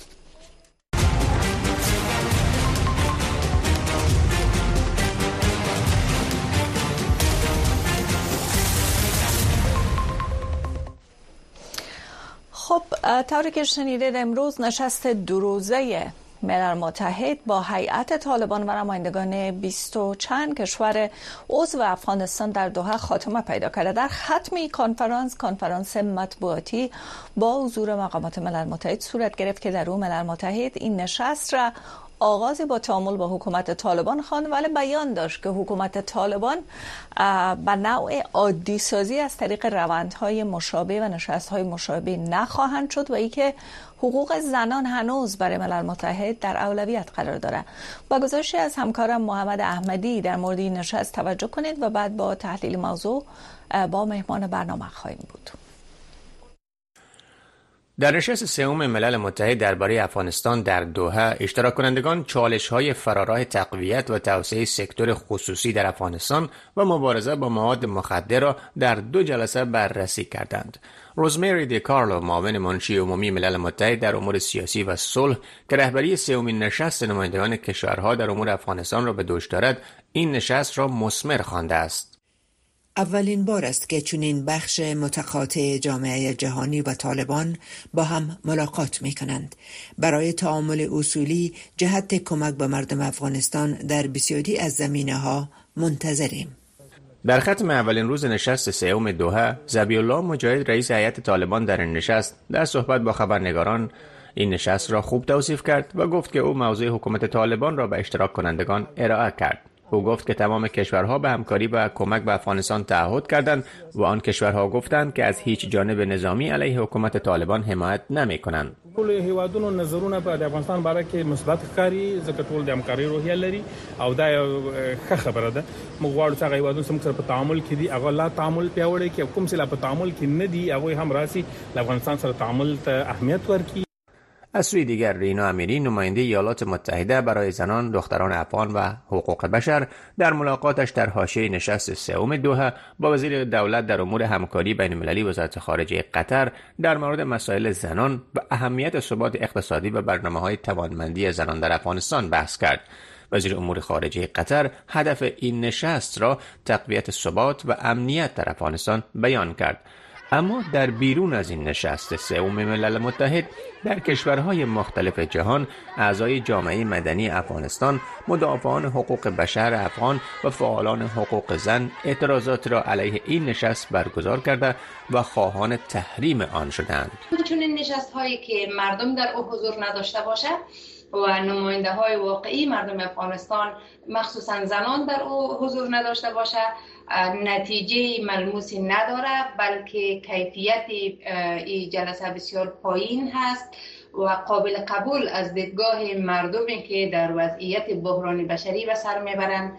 خب طوری که شنیدید امروز نشست دو روزه ملل متحد با هیئت طالبان و نمایندگان بیست و چند کشور عضو افغانستان در دوحه خاتمه پیدا کرده. در ختمی کنفرانس کنفرانس مطبوعاتی با حضور مقامات ملل متحد صورت گرفت که در اون ملل متحد این نشست را آغازی با تعامل با حکومت طالبان خواند، ولی بیان داشت که حکومت طالبان به نوع عادی سازی از طریق روندهای مشابه و نشستهای مشابه نخواهند شد و ای که حقوق زنان هنوز برای ملل متحد در اولویت قرار دارد. با گزارشی از همکارم محمد احمدی در مورد این نشست توجه کنید و بعد با تحلیل موضوع با مهمان برنامه خواهیم بود. در نشست سوم ملل متحد درباره افغانستان در دوحه، اشتراک کنندگان چالش‌های فراراه تقویت و توسعه سکتور خصوصی در افغانستان و مبارزه با مواد مخدر را در دو جلسه بررسی کردند. روزمری دی کارلو، معاون منشی عمومی ملل متحد در امور سیاسی و صلح که رهبری سومین نشست نمایندگان کشورها در امور افغانستان را به دوش دارد، این نشست را مثمر خوانده است. اولین بار است که چنین بخش متقاطع جامعه جهانی و طالبان با هم ملاقات می کنند. برای تعامل اصولی جهت کمک به مردم افغانستان در بسیاری از زمینه‌ها منتظریم. در ختم اولین روز نشست سوم دوحه، ذبیح الله مجاهد رئیس هیئت طالبان در این نشست در صحبت با خبرنگاران این نشست را خوب توصیف کرد و گفت که او موضوع حکومت طالبان را به اشتراک کنندگان ارائه کرد. او گفت که تمام کشورها به همکاری و کمک به افغانستان تعهد کردند و آن کشورها گفتند که از هیچ جانب نظامی علیه حکومت طالبان حمایت نمی‌کنند. ټول هیوادونو نظرونه په افغانستان باره کې مثبت ښکاري، ځکه ټول د همکارۍ روحیه لري او دا یو ښه خبره ده. موږ غواړو چې هغه هیوادونه سم سره په تعامل کې دي، هغه لا تعامل پیاوړی کې کوم څه لا په تعامل کې نه دي، هغه هم راسي د افغانستان سره تعامل ته اهمیت ورکړي. از سوی دیگر رینا امیری، نماینده ایالات متحده برای زنان، دختران افغان و حقوق بشر، در ملاقاتش در حاشیه نشست سوم دوحه با وزیر دولت در امور همکاری بین المللی وزارت خارجه قطر در مورد مسائل زنان و اهمیت ثبات اقتصادی و برنامه‌های توانمندی زنان در افغانستان بحث کرد. وزیر امور خارجه قطر هدف این نشست را تقویت ثبات و امنیت در افغانستان بیان کرد. اما در بیرون از این نشست سوم ملل متحد، در کشورهای مختلف جهان، اعضای جامعه مدنی افغانستان، مدافعان حقوق بشر افغان و فعالان حقوق زن اعتراضات را علیه این نشست برگزار کرده و خواهان تحریم آن شدند. چون این نشست هایی که مردم در او حضور نداشته باشه و نماینده های واقعی مردم افغانستان مخصوصا زنان در او حضور نداشته باشه، نتیجه ملموسی نداره، بلکه کیفیت این جلسه بسیار پایین هست و قابل قبول از دیدگاه مردمی که در وضعیت بحران بشری به سر میبرند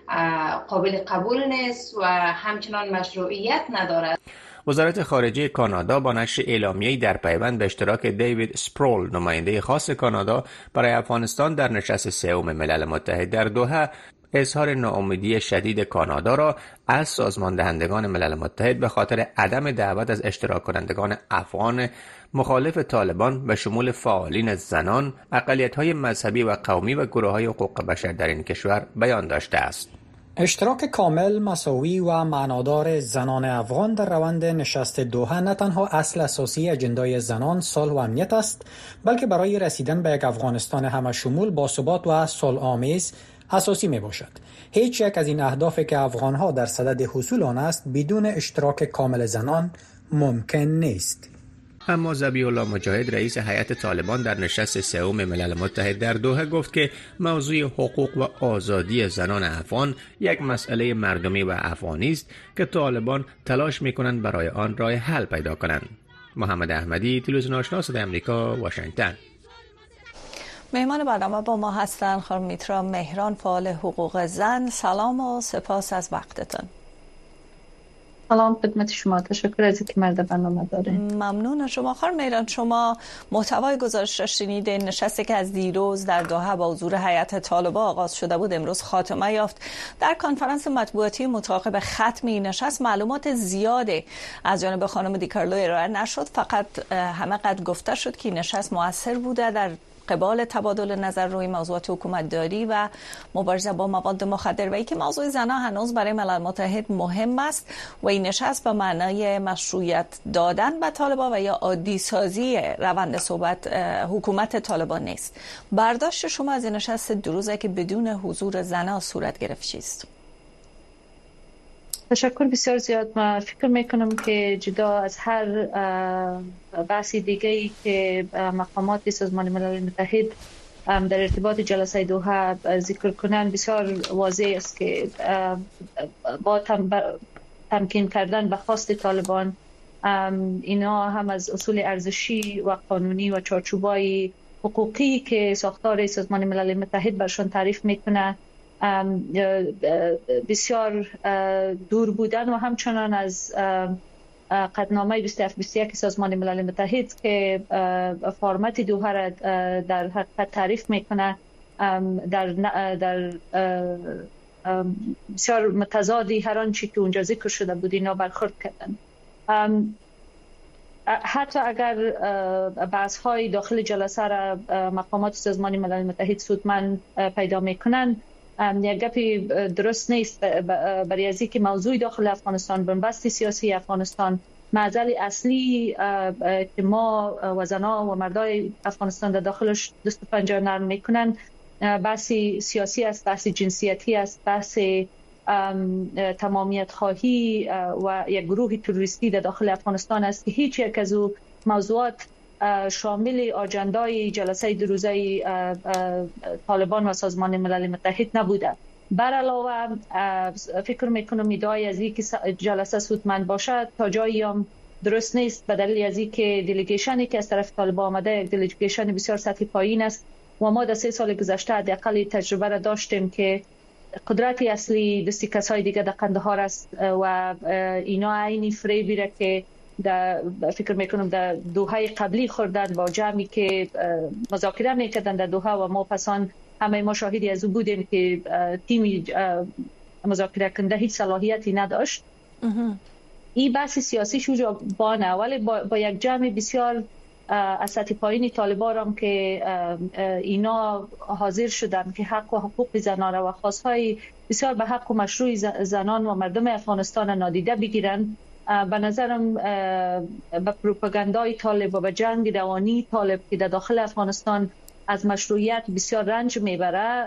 قابل قبول نیست و همچنان مشروعیت ندارد. وزارت خارجه کانادا با نشر اعلامیه‌ای در پیوند به اشتراک دیوید سپرول، نماینده خاص کانادا برای افغانستان در نشست سوم ملل متحد در دوحه، اظهار ناامیدی شدید کانادا را از سازمان دهندگان ملل متحد به خاطر عدم دعوت از اشتراک کنندگان افغان مخالف طالبان به شمول فعالین زنان، اقلیت‌های مذهبی و قومی و گروه‌های حقوق بشر در این کشور بیان داشته است. اشتراک کامل، مساوی و معنادار زنان افغان در روند نشست دوحه نه تنها اصل اساسی اجندای زنان، صلح و امنیت است، بلکه برای رسیدن به یک افغانستان همشمول با ثبات و صلح‌آمیز اساسی می باشد. هیچ یک از این اهدافی که افغانها در صدد حصول آن است بدون اشتراک کامل زنان ممکن نیست. اما ذبیح الله مجاهد رئیس هیئت طالبان در نشست سوم ملل متحد در دوحه گفت که موضوع حقوق و آزادی زنان افغان یک مسئله مردمی و افغانی است که طالبان تلاش می‌کنند برای آن راه حل پیدا کنند. محمد احمدی، تلویزیون آشنا صدای آمریکا، واشنگتن. مهمان برنامه با ما هستند خانم میترا مهران، فعال حقوق زن. سلام و سپاس از وقتتون. سلام خدمت شما، تشکر از اینکه مرد برنامه دارین. ممنون شما. خانم مهران، شما محتوای گزارش را شنیدین. نشستی که از دیروز در دوحه با حضور هیئت طالبان آغاز شده بود امروز خاتمه یافت. در کنفرانس مطبوعاتی متعاقب ختم این نشست معلومات زیاده از جانب خانم دی کارلو ارائه نشد، فقط همه قد گفته شد که نشست مؤثر بوده در قبال تبادل نظر روی موضوعات حکومتداری و مبارزه با مواد مخدر و اینکه موضوع زنان هنوز برای ملل متحد مهم است و این نشست به معنای مشروعیت دادن به طالبان و یا عادی سازی روند صحبت حکومت طالبان نیست. برداشت شما از این نشست دو روزه که بدون حضور زنان صورت گرفت چیست؟ تشکر بسیار زیاد. من فکر میکنم که جدا از هر بحث دیگه‌ای که مقامات سازمان ملل متحد در ارتباط جلسه دوحه ذکر کنن بسیار واضح است که با تمکین کردن به خواست طالبان اینا هم از اصول ارزشی و قانونی و چارچوبای حقوقی که ساختار سازمان ملل متحد برشان تعریف میکنه بسیار دور بودن و همچنان از قطعنامه بیست و هفت بیست و یک سازمان ملل متحد که فرمت دوحه را در حقیقت تعریف میکنه در در بسیار متضادی هر آنچه که اونجا ذکر شده بود اینا برخورد کردن. حتی اگر بحث های داخل جلسه را مقامات سازمان ملل متحد سودمند پیدا میکنن، یک گپی درست نیست برای ازی که موضوع داخل افغانستان، بنبست سیاسی افغانستان، معضل اصلی که ما و زنان و مردای افغانستان در داخلش دست و پنجه نرم میکنن بحث سیاسی است، بحث جنسیتی است، بحث تمامیت خواهی و یک گروه تروریستی در داخل افغانستان است که هیچ یک از او موضوعات شامل آجندای جلسه دو روزه طالبان و سازمان ملل متحد نبوده. بر علاوه فکر میکنم ایدای از این که جلسه سودمند باشد تا جایی هم درست نیست، به دلیل از این که دلیگیشنی که از طرف طالبان آمده یک دلیگیشن بسیار سطحی پایین است و ما در سه سال گذشته حداقل تجربه را داشتیم که قدرتی اصلی دستی کسای دیگه در قندهار است و اینا عینی فریبی را که در فکر میکنم در دوحه قبلی خوردن با جمعی که مذاکره میکردن در دوحه و ما پسان همه ما شاهدی از او بودیم که تیمی مذاکره کننده هیچ صلاحیتی نداشت. این بحث سیاسی شوجا بانه ولی با, با یک جمع بسیار از سطح پایینی طالبان هم که اینا حاضر شدن که حق و حقوق زنان و خواستهای بسیار به حق و مشروع زنان و مردم افغانستان نادیده بگیرن، به نظرم به پروپاگاندای طالب و به جنگ روانی طالب که در داخل افغانستان از مشروعیت بسیار رنج میبره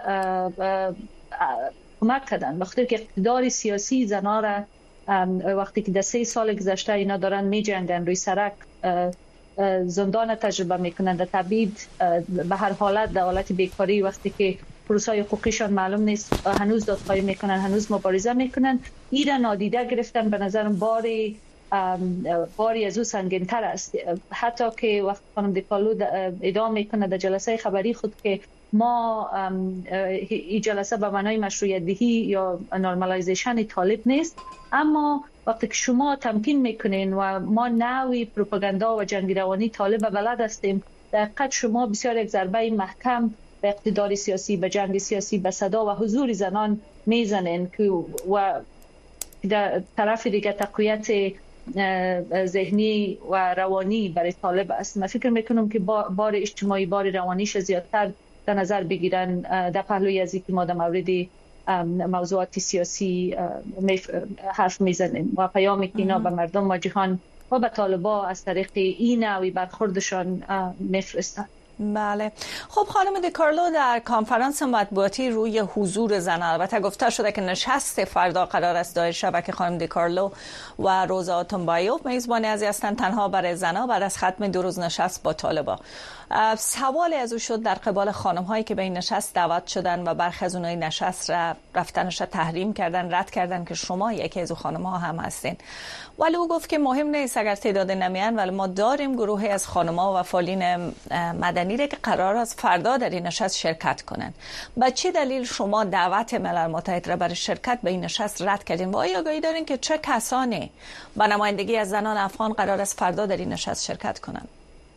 کمک کردن. وقتی که اقتدار سیاسی زنان را وقتی که در سه سال گذشته اینا دارن می جنگن، روی سرک زندان تجربه میکنن، در تبعید به هر حالت در حالت بیکاری، وقتی که پروسای حقوقیشان معلوم نیست، هنوز دادخواهی میکنن، هنوز مبارزه میکنن، ایران نادیده گرفتن. به نظرم باری باری از او سنگین تر است. حتی که وقت خانم دیکالو ادعا میکنه در جلسه خبری خود که ما این جلسه به معنای مشروعیت دهی یا نورمالایزیشن طالب نیست، اما وقتی که شما تمکین میکنین و ما نوی پروپاگاندا و جنگ روانی طالب بلد هستیم، در حقیقت شما بسیار یک ضربه محکم به اقتدار سیاسی، به جنگ سیاسی، به صدا و حضور زنان میزنین که و در طرف دیگه تقویت ذهنی و روانی برای طالب است. من فکر میکنم که بار اجتماعی، بار روانیش زیادتر در نظر بگیرن در پهلوی از اینکه ما در مورد موضوعات سیاسی حرف میزنیم و پیامی که اینا به مردم و جهان و به طالبان از طریق این نوعی برخوردشان میفرستن. بله. خب خانم دیکارلو، در کنفرانس مطبوعاتی روی حضور زن البته گفته شده که نشست فردا قرار است دایر شود که خانم دیکارلو و روزا آتونبایوف میزبانی از هستند تنها برای زنها بعد از ختم دو روز نشست با طالبان. سوالی از او شد در قبال خانم هایی که به این نشست دعوت شدن و برخی از اونهای نشست را رفتنش را تحریم کردن، رد کردن که شما یکی از خانم ها هم هستین. ولی او گفت که مهم نیست اگر تعداد نمیان، ولی ما داریم گروهی از خانم ها و فعالین مدنی را که قرار است فردا در این نشست شرکت کنند. به چه دلیل شما دعوت ملل متحد را برای شرکت به این نشست رد کردین و آیا آگاهی دارین که چه کسانی با نمایندگی از زنان افغان قرار است فردا در این نشست شرکت کنند؟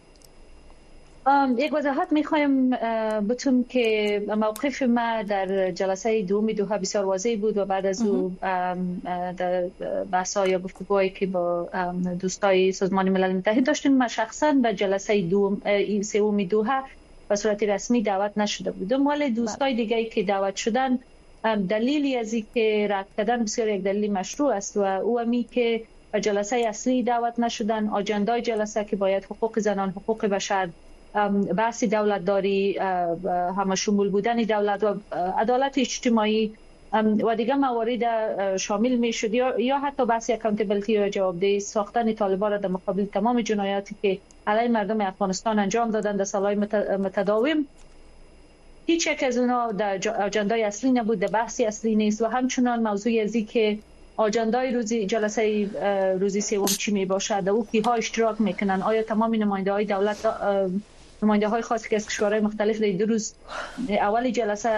یک وضاحت میخوایم بتون که موقف ما در جلسه دومی دوحه بسیار واضح بود و بعد از او در بحث‌ها یا گفتگوهایی که با دوستای سازمان ملل متحد داشتیم، ما شخصا به جلسه دوم سوم دوحه به صورت رسمی دعوت نشده بودم، ولی دوستای دیگه‌ای که دعوت شدن دلیلی از این که رد کردن بسیار یک دلیل مشروع است و او همی که به جلسه اصلی دعوت نشدن. آجندای جلسه که باید حقوق زنان، حقوق بشر، بحث دولت داری، همه شمول بودن دولت و عدالت اجتماعی و دیگه موارد شامل می شد یا, یا حتی بحث اکانتیبلیتی یا جوابدهی ساختن طالبان را در مقابل تمام جنایاتی که علیه مردم افغانستان انجام دادن در سالهای متداوم هیچ یک از اونا در اجندای اصلی نبود، در بحثی اصلی نیست. و همچنان موضوع ازی که اجندای روزی جلسه روزی سوم چی می باشد، او کیها اشتراک میکنن، آیا تمام نماینده های دولت، نماینده های خاصی که از کشورهای مختلف در دو روز اول جلسه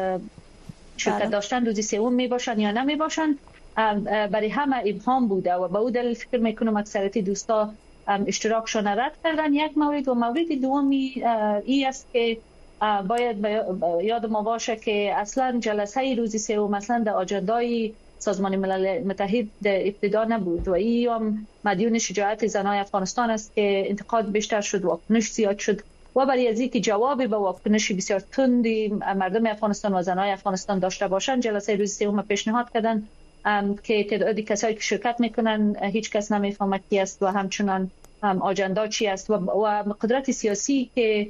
شرکت داشتن روزی سوم می باشن یا نمی باشن، برای همه ابهام بوده و به او دلیل فکر میکنم اکثریت دوستا اشتراکشان رد کردن. یک مورد. و مورد دومی ای است که باید یاد ما باشه که اصلا جلسه روزی سوم مثلا در اجندای سازمان ملل متحد ابتدا نبود و این هم مدیون شجاعت زنای افغانستان است که انتقاد بیشتر شد، واکنش زیاد شد و برای از اینکه جوابی به واکنش بسیار تندی مردم افغانستان و زنای افغانستان داشته باشند، جلسه روزی سوم پیشنهاد کردن که تعدادی کسایی که شرکت میکنن هیچ کس نمیفهمه کی است و همچنان اجندا چی است و قدرت سیاسی که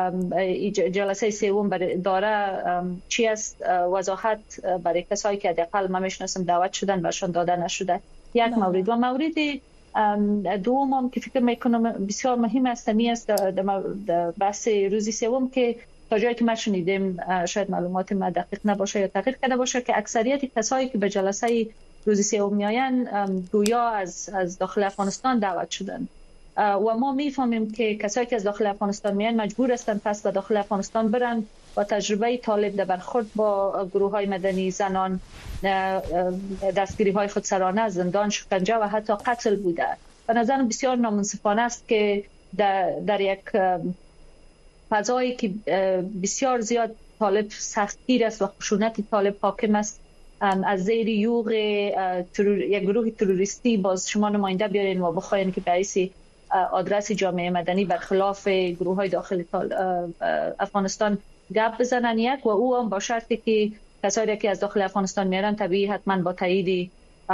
جلسه سوم داره چی است، وضاحت برای کسایی که حداقل ما میشناسم دعوت شدن برشان داده نشده. یک مورد. و مورد دوم که فکر میکنم بسیار مهم است می است در بحث روزی سوم که تا جایی که ما شنیدیم، شاید معلومات ما دقیق نباشه یا تغییر کرده باشه، که اکثریت کسایی که به جلسه روزی سوم میآیند گویا از از داخل افغانستان دعوت شدن و ما میفهمیم که کسایی که از داخل افغانستان میان مجبور هستند پس به داخل افغانستان برن و تجربه طالب در برخورد با گروه های مدنی، زنان، دستگیری های خودسرانه، زندان، شکنجه و حتی قتل بوده. به نظرم بسیار نامنصفانه است که در, در یک فضایی که بسیار زیاد طالب سختگیر است و خشونت طالب حاکم است، از زیر یوغ یک گروه تروریستی باز شما نماینده بیارین و بخواین که باعث آدرس جامعه مدنی برخلاف گروه های داخل افغانستان گپ بزنن یک، و او هم با شرطی که کسایی که از داخل افغانستان میارن طبیعی حتما با تایید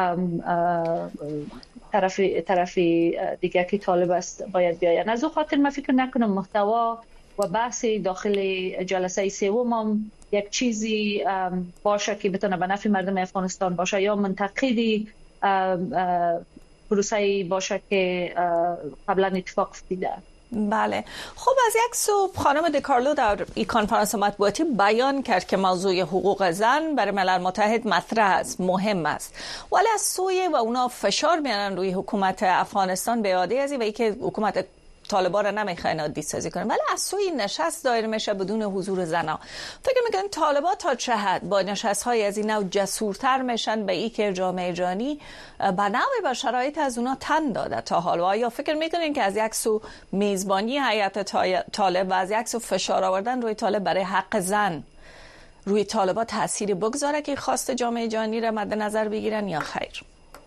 طرف طرف دیگه که طالب است باید بیاین. از او خاطر من فکر نکنم محتوا و بحث داخل جلسه سوم هم یک چیزی باشه که بتونه به نفع مردم افغانستان باشه یا منتقدی پروسه‌ای باشه که قبلا اتفاق افتاده. بله. خب از یک سو خانم دکارلو در این کنفرانس مطبوعاتی بیان کرد که موضوع حقوق زن برای ملل متحد مطرح است، مهم است، ولی از سوی و اونا فشار میارن روی حکومت افغانستان به عاده ازی و ای که حکومت طالبان را نمیخواین عادی سازی کنن، ولی از سوی نشست دایر میشه بدون حضور زنا. فکر میکنین طالبان تا چه حد با نشست های از این نوع جسورتر میشن به ای که جامعه جهانی به نوعی به شرایط از اونا تن داده تا حال؟ و آیا فکر میکنین که از یک سو میزبانی هیئت طالب و از یک سو فشار آوردن روی طالب برای حق زن روی طالبان تأثیر بگذاره که خواست جامعه جهانی را مد نظر بگیرن یا خیر؟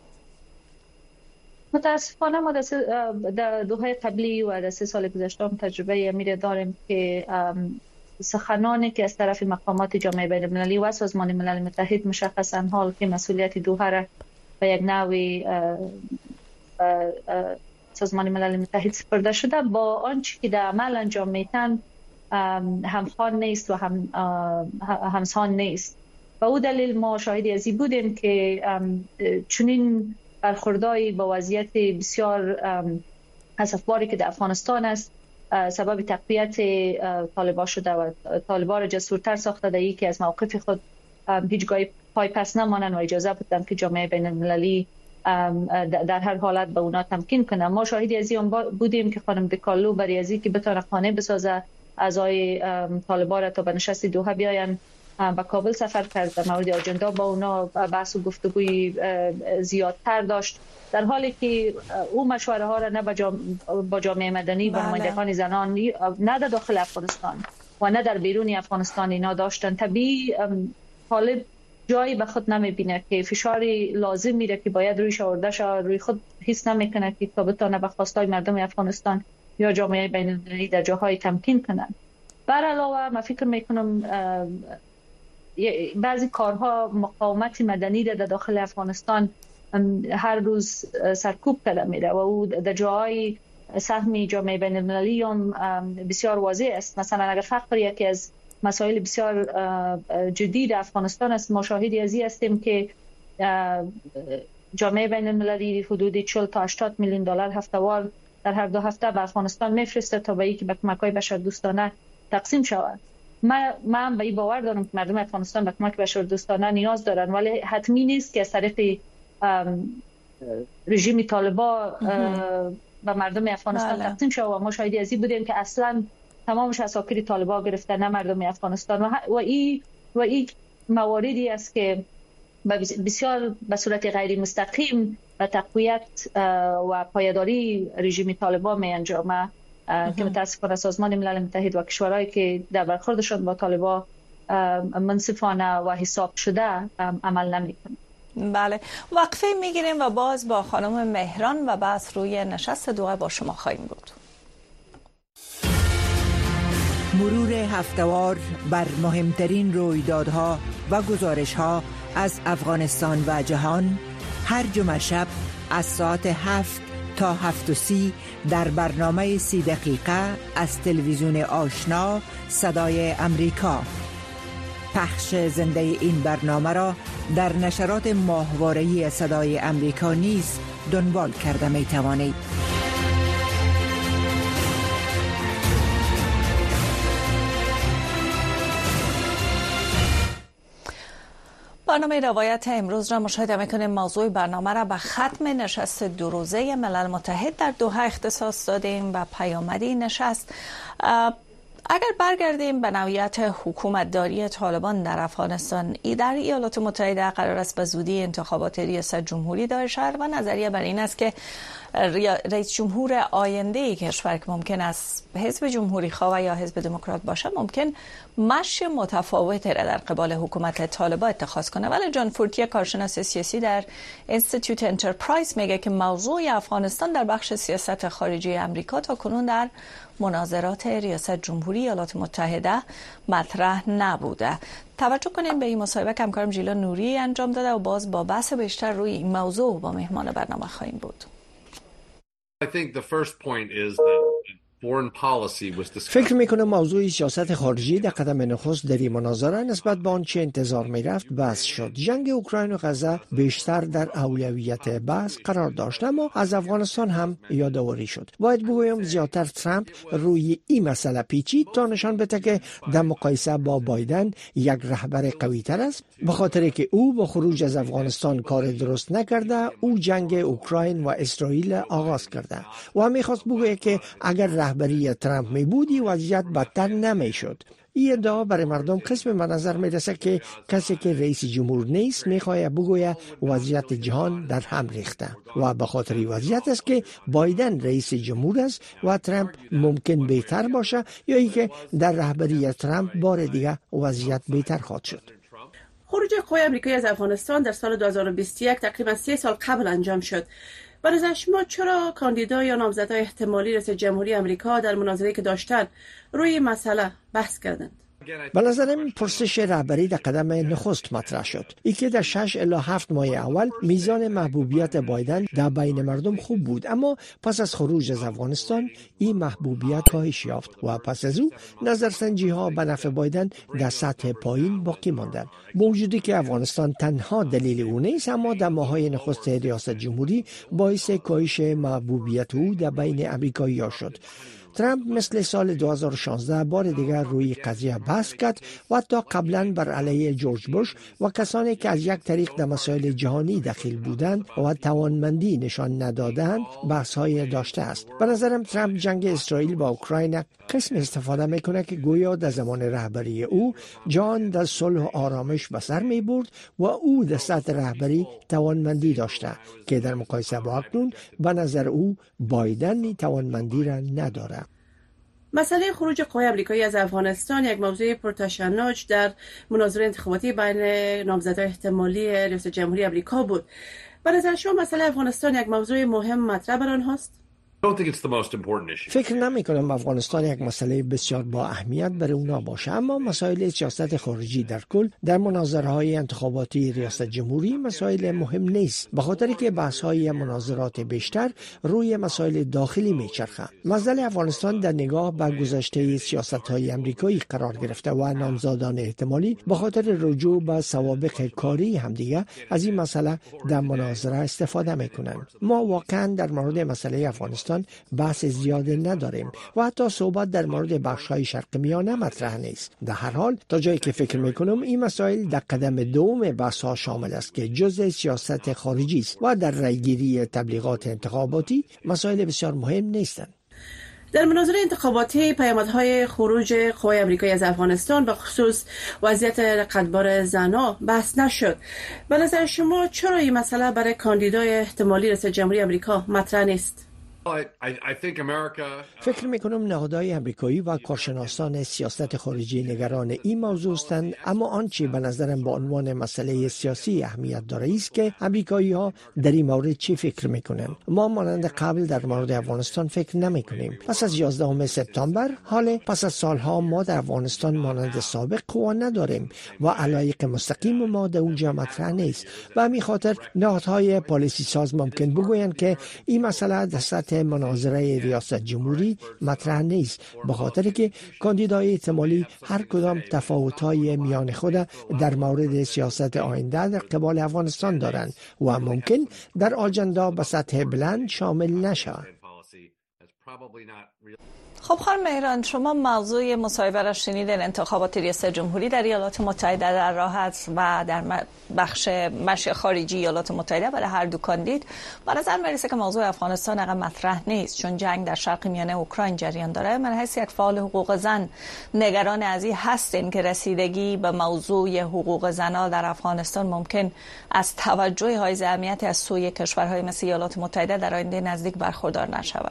متاسفانه ما در دوهای قبلی و در سه سال گذشته تجربه امیر داریم که سخنانی که از طرف مقامات جامعه بین المللی و سازمان ملل متحد مشخصاً حال که مسئولیت دوها را به یک نوعی سازمان ملل متحد سپرده شده، با آنچه که در عمل انجام میتن همخوان نیست و هم همسان نیست. و او دلیل ما شاهدی ازی بودیم که چنین برخوردایی با وضعیت بسیار اسفباری که در افغانستان است سبب تقویت طالبان شده و طالبان را جسورتر ساخته در که از موقف خود هیچگاه پای پس نمانند و اجازه بدن که جامعه بین المللی در هر حالت به اونا تمکین کنه. ما شاهدی از این بودیم که خانم دکارلو برای ازی که بتونه خانه بسازه اعضای طالبان را تا به نشست دوحه بیاین به کابل سفر کرد، در مورد اجندا با اونا بحث و گفتگوی زیادتر داشت، در حالی که او مشوره ها را نه با جامعه مدنی و نمایندگان زنان نه در داخل افغانستان و نه در بیرون افغانستان اینا داشتن. طبیعی طالب جایی به خود نمیبینه که فشاری لازم میره که باید رویش آورده شه، روی خود حس نمیکنه که تا بتونه به خواستای مردم افغانستان یا جامعه بین المللی در جاهای تمکین کنن. بر علاوه من فکر میکنم بعضی کارها مقاومت مدنی در داخل افغانستان هر روز سرکوب کرده میره و او در جاهای سهم جامعه بین المللی هم بسیار واضح است. مثلا اگر فقر یکی از مسائل بسیار جدی در افغانستان است، ما شاهدی ازی هستیم که جامعه بین المللی حدود چهل تا هشتاد میلیون دلار هفته‌وار در هر دو هفته به افغانستان میفرسته تا به اینکه به کمک‌های بشردوستانه تقسیم شود. من من به این باور دارم که مردم افغانستان به کمک بشردوستانه نیاز دارن، ولی حتمی نیست که از طریق رژیم طالبان به مردم افغانستان تقسیم شد و ما شاهدی از این بودیم که اصلا تمامش اساکر طالبان گرفته، نه مردم افغانستان. و این و این مواردی است که بسیار به صورت غیر مستقیم و تقویت و پایداری رژیم طالبان می انجامه که متاسفانه سازمان ملل متحد و کشورهایی که در برخوردشان با طالبان منصفانه و حساب شده عمل نمی‌کنند. بله، وقفه میگیریم و باز با خانم مهران و بحث روی نشست دوحه با شما خواهیم بود. مرور هفته‌وار بر مهمترین رویدادها و گزارش‌ها از افغانستان و جهان هر جمعه شب از ساعت هفت تا هفت و سی در برنامه سی دقیقه از تلویزیون آشنا صدای امریکا. پخش زنده این برنامه را در نشرات ماهواره‌ای صدای امریکا نیز دنبال کرده می توانید. برنامه روایت امروز را مشاهده میکنیم. موضوع برنامه را به ختم نشست دو روزه ملل متحد در دوحه اختصاص دادیم و پیامدی نشست. اگر برگردیم به نوعیت حکومتداری طالبان در افغانستان، ای در ایالات متحده قرار است به زودی انتخابات ریاست جمهوری دایر شود و نظریه بر این است که رئیس جمهور آینده کشور که ممکن است حزب جمهوری خواه یا حزب دموکرات باشه ممکن مشی متفاوتی را در قبال حکومت طالبان اتخاذ کنه. ولی جان فورتی کارشناس سیاسی در اینستیتوت انترپرایز میگه که موضوع افغانستان در بخش سیاست خارجی امریکا تا کنون در مناظرات ریاست جمهوری ایالات متحده مطرح نبوده. توجه کنیم به این مصاحبه که همکارم جیلا نوری انجام داده و باز با بحث بیشتر روی این موضوع با مهمان برنامه خواهیم بود. I think the first point is that فکر میکنم موضوع سیاست خارجی در قدم نخست در این مناظره نسبت به آنچه انتظار میرفت بحث شد. جنگ اوکراین و غزه بیشتر در اولویت بحث قرار داشت، اما از افغانستان هم یادآوری شد. باید بگویم زیادتر ترامپ روی این مسئله پیچید تا نشان بده که در مقایسه با بایدن یک رهبر قوی تر است، به خاطر که او با خروج از افغانستان کار درست نکرده. او جنگ اوکراین و اسرائیل آغاز کرده و هم میخواست بگوید که اگر رهبری ترامپ می بودی وضعیت بدتر نمی شد. این ادعا برای مردم قسم به نظر می رسه که کسی که رئیس جمهور نیست می خواهد بگوید وضعیت جهان در هم ریخته و به خاطر این وضعیت است که بایدن رئیس جمهور است و ترامپ ممکن بهتر باشه یا اینکه در رهبری ترامپ بار دیگه وضعیت بهتر خواهد شد. خروج قوای آمریکایی از افغانستان در سال دو هزار و بیست و یک تقریبا سه سال قبل انجام شد. به نظر شما چرا کاندیدا یا نامزدهای احتمالی رئیس جمهوری آمریکا در مناظره که داشتند روی مسئله بحث کردند؟ به نظرم پرسش رهبری در قدم نخست مطرح شد. ای که در شش الی هفت ماه اول میزان محبوبیت بایدن در بین مردم خوب بود، اما پس از خروج از افغانستان این محبوبیت کاهش یافت و پس از او نظرسنجی ها به نفع بایدن در سطح پایین باقی ماندند. با وجودی که افغانستان تنها دلیل او نیست، اما در ماه‌های نخست ریاست جمهوری باعث کاهش محبوبیت او در بین امریکایی‌ها شد. ترامپ مثل سال دو هزار و شانزده بار دیگر روی قضیه بحث کرد و حتی قبلا بر علیه جورج بوش و کسانی که از یک طریق در مسائل جهانی دخیل بودند و توانمندی نشان ندادند بحث‌های داشته است. به نظرم ترامپ جنگ اسرائیل با اوکراین قسم استفاده میکنه که گویا در زمان رهبری او جهان در صلح و آرامش به سر می برد و او در سطح رهبری توانمندی داشته که در مقایسه با اکنون به نظر او بایدن توانمندی را نداره. مسئله خروج قوای آمریکایی از افغانستان یک موضوع پرتشنج در مناظره انتخاباتی بین نامزدهای احتمالی ریاست جمهوری آمریکا بود. به نظر شما مسئله افغانستان یک موضوع مهم مطرح بر آنهاست؟ فکر نمی کنم افغانستان یک مسئله بسیار با اهمیت برای اونا باشه، اما مسائل سیاست خارجی در کل در مناظره های انتخاباتی ریاست جمهوری مسائل مهم نیست، به خاطر که بحث های مناظرات بیشتر روی مسائل داخلی میچرخه. مسئله افغانستان در نگاه به گذشته سیاست های امریکایی قرار گرفته و نامزدان احتمالی به خاطر رجوع به سوابق کاری همدیگه از این مسئله در مناظره استفاده میکنن. ما واقعا در مورد مسئله افغانستان افغانستان بحث زیاد نداریم و حتی صحبت در مورد بخش‌های شرق میانه مطرح نیست. در هر حال تا جایی که فکر میکنم این مسائل در قدم دوم بحث‌ها شامل است که جزء سیاست خارجی است و در رایگیری تبلیغات انتخاباتی مسائل بسیار مهم نیستند. در مناظره انتخاباتی پیامدهای خروج قوای آمریکایی از افغانستان به خصوص وضعیت رقابت زنان بحث نشد. به نظر شما چرا این مسئله برای کاندیدای احتمالی ریاست جمهوری آمریکا مطرح نیست؟ فکر میکنم نهادهای امریکایی و کارشناسان سیاست خارجی نگران این موضوع هستند، اما آنچه به نظرم به عنوان مسئله سیاسی اهمیت داره است که امریکایی ها در این مورد چی فکر میکنند. ما مانند قبل در مورد افغانستان فکر نمیکنیم. پس از یازدهم سپتامبر، حال پس از سالها ما در افغانستان مانند سابق قوا نداریم و علایق مستقیم ما در اونجا مطرح نیست و همین خاطر نهادهای پالیسی ساز ممکن بگویند که این مسئله در سطح مناظره ریاست جمهوری مطرح نیست، به خاطر که کاندیدای احتمالی هر کدام تفاوت‌های میان خود در مورد سیاست آینده در قبال افغانستان دارند و ممکن در آجندا به سطح بلند شامل نشود. خب خانم مهران، شما موضوع مصاحبه را شنیدین. انتخابات ریاست جمهوری در ایالات متحده در راه است و در بخش مشی خارجی ایالات متحده برای هر دو کاندید. به نظر میرسه که موضوع افغانستان اگر مطرح نیست چون جنگ در شرق میانه اوکراین جریان داره. من حیث یک فعال حقوق زن نگران از این هستین که رسیدگی به موضوع حقوق زنان در افغانستان ممکن از توجه های اهمیت از سوی کشورهای مثل ایالات متحده در آینده نزدیک برخوردار نشود.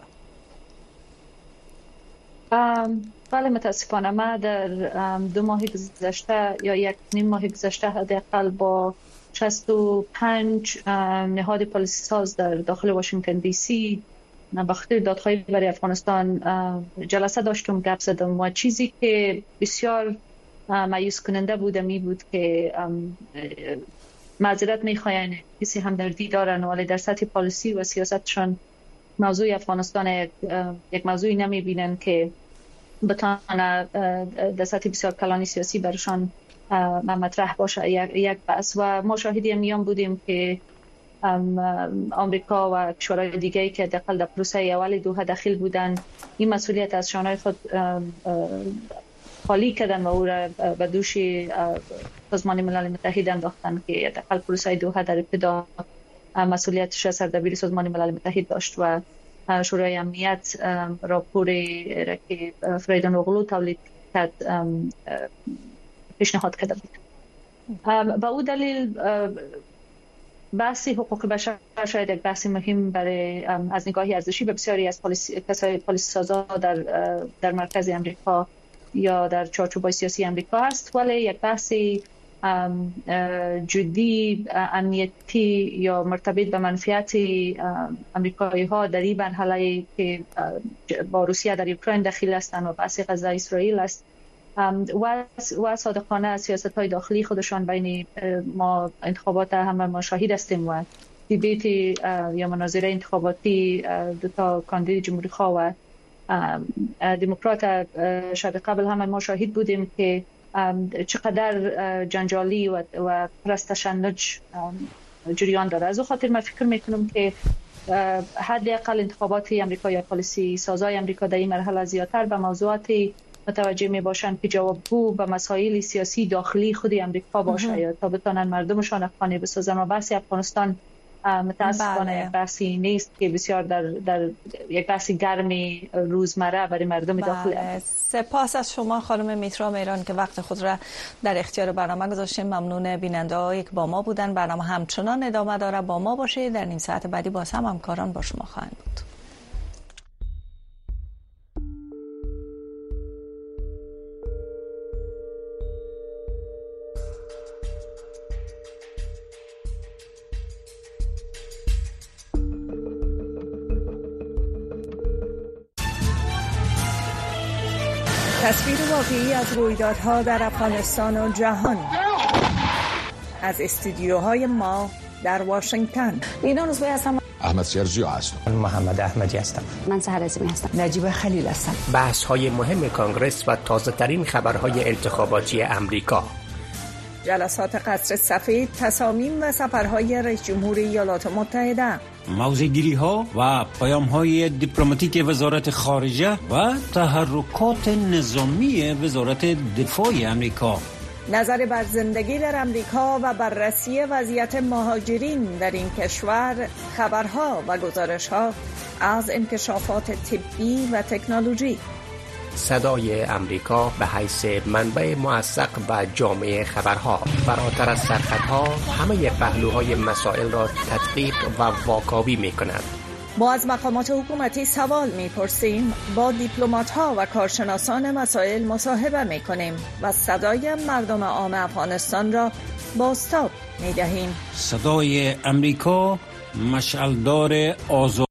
بله متاسفانه ما در دو ماه گذشته یا یک نیم ماه گذشته حداقل با شصت و پنج نهاد پالیسی ساز در داخل واشنگتن دی سی به خاطر دادخواهی برای افغانستان جلسه داشتم، گپ زدم و چیزی که بسیار مایوس کننده بود می بود که معذرت میخواین کسی همدردی دارن ولی در سطح پالیسی و سیاستشان موضوع افغانستان یک, یک موضوعی نمیبینن که بتانه در سطح بسیار کلانی سیاسی برشان مطرح باشه یک بحث. و ما شاهدی میان بودیم که آمریکا و کشورهای دیگری که داخل در پروسه اول دوحه داخل بودن این مسئولیت از شانهای خود خالی کردن و او را به دوش سازمان ملل متحد انداختن که داخل پروسه دوحه در ابتدا مسئولیتش سردبیر سازمان ملل متحد داشت و شورای امنیت راپوری را که فریدون اوغلو تولید کرد پیشنهاد کرده بود. با او دلیل بحث حقوق بشر شاید یک بحث مهم برای از نگاهی ارزشی به بسیاری از پالیسی کسای پالیسی سازا در در مرکز امریکا یا در چارچوب‌های سیاسی امریکا است، ولی یک بحث جدی امنیتی یا مرتبط به منفعت امریکایی ها در این مرحله که با روسیه در اوکراین داخل هستند و بحث غزه اسرائیل است و و صادقانه سیاست های داخلی خودشان بین ما انتخابات هم ما شاهد هستیم و دیبیت یا مناظره انتخاباتی دو تا کاندید جمهوری خواه و دموکرات شب قبل هم ما شاهد بودیم که چقدر جنجالی و و پرستشنج جریان داره. از او خاطر من فکر میکنم که حداقل انتخابات امریکا یا پالیسی سازای امریکا در این مرحله زیادتر به موضوعاتی متوجه می باشند که جوابگو به مسائل سیاسی داخلی خود امریکا باشه یا تا بتونن مردمشان افغانی بسازن. و بحث افغانستان متاسفانه یک بحثی نیست که بسیار در, در یک بحث گرمی روزمره برای مردم داخل است. سپاس از شما خانم میترا مهران که وقت خود را در اختیار برنامه گذاشتین. ممنون بیننده‌هایی که با ما بودن. برنامه همچنان ادامه داره، با ما باشید. در نیم ساعت بعدی باز هم همکاران با شما خواهند بود. تصویر واقعی از رویدادها در افغانستان و جهان از استودیوهای ما در واشنگتن. اینا روزبه هستم. احمد سیرجیو هستم. محمد احمدی هستم. من سحر عظیمی هستم. نجیب خلیل هستم. بحث های مهم کانگرس و تازه ترین خبرهای انتخاباتی امریکا. جلسات قصر سفید، تصامیم و سفرهای رئیس جمهور ایالات متحده، موضع‌گیری ها و پیام های دیپلماتیک وزارت خارجه و تحرکات نظامی وزارت دفاع امریکا، نظر بر زندگی در امریکا و بررسی وضعیت مهاجرین در این کشور، خبرها و گزارش‌ها از انکشافات طبی و تکنولوژی. صدای امریکا به حیث منبع موثق و جامع خبرها، فراتر از سرحدها همه پهلوهای مسائل را تدقیق و واکاوی می کند. ما از مقامات حکومتی سوال می پرسیم، با دیپلمات‌ها و کارشناسان مسائل مصاحبه می کنیم و صدای مردم عام افغانستان را بازتاب می دهیم. صدای امریکا، مشعلدار آزاد.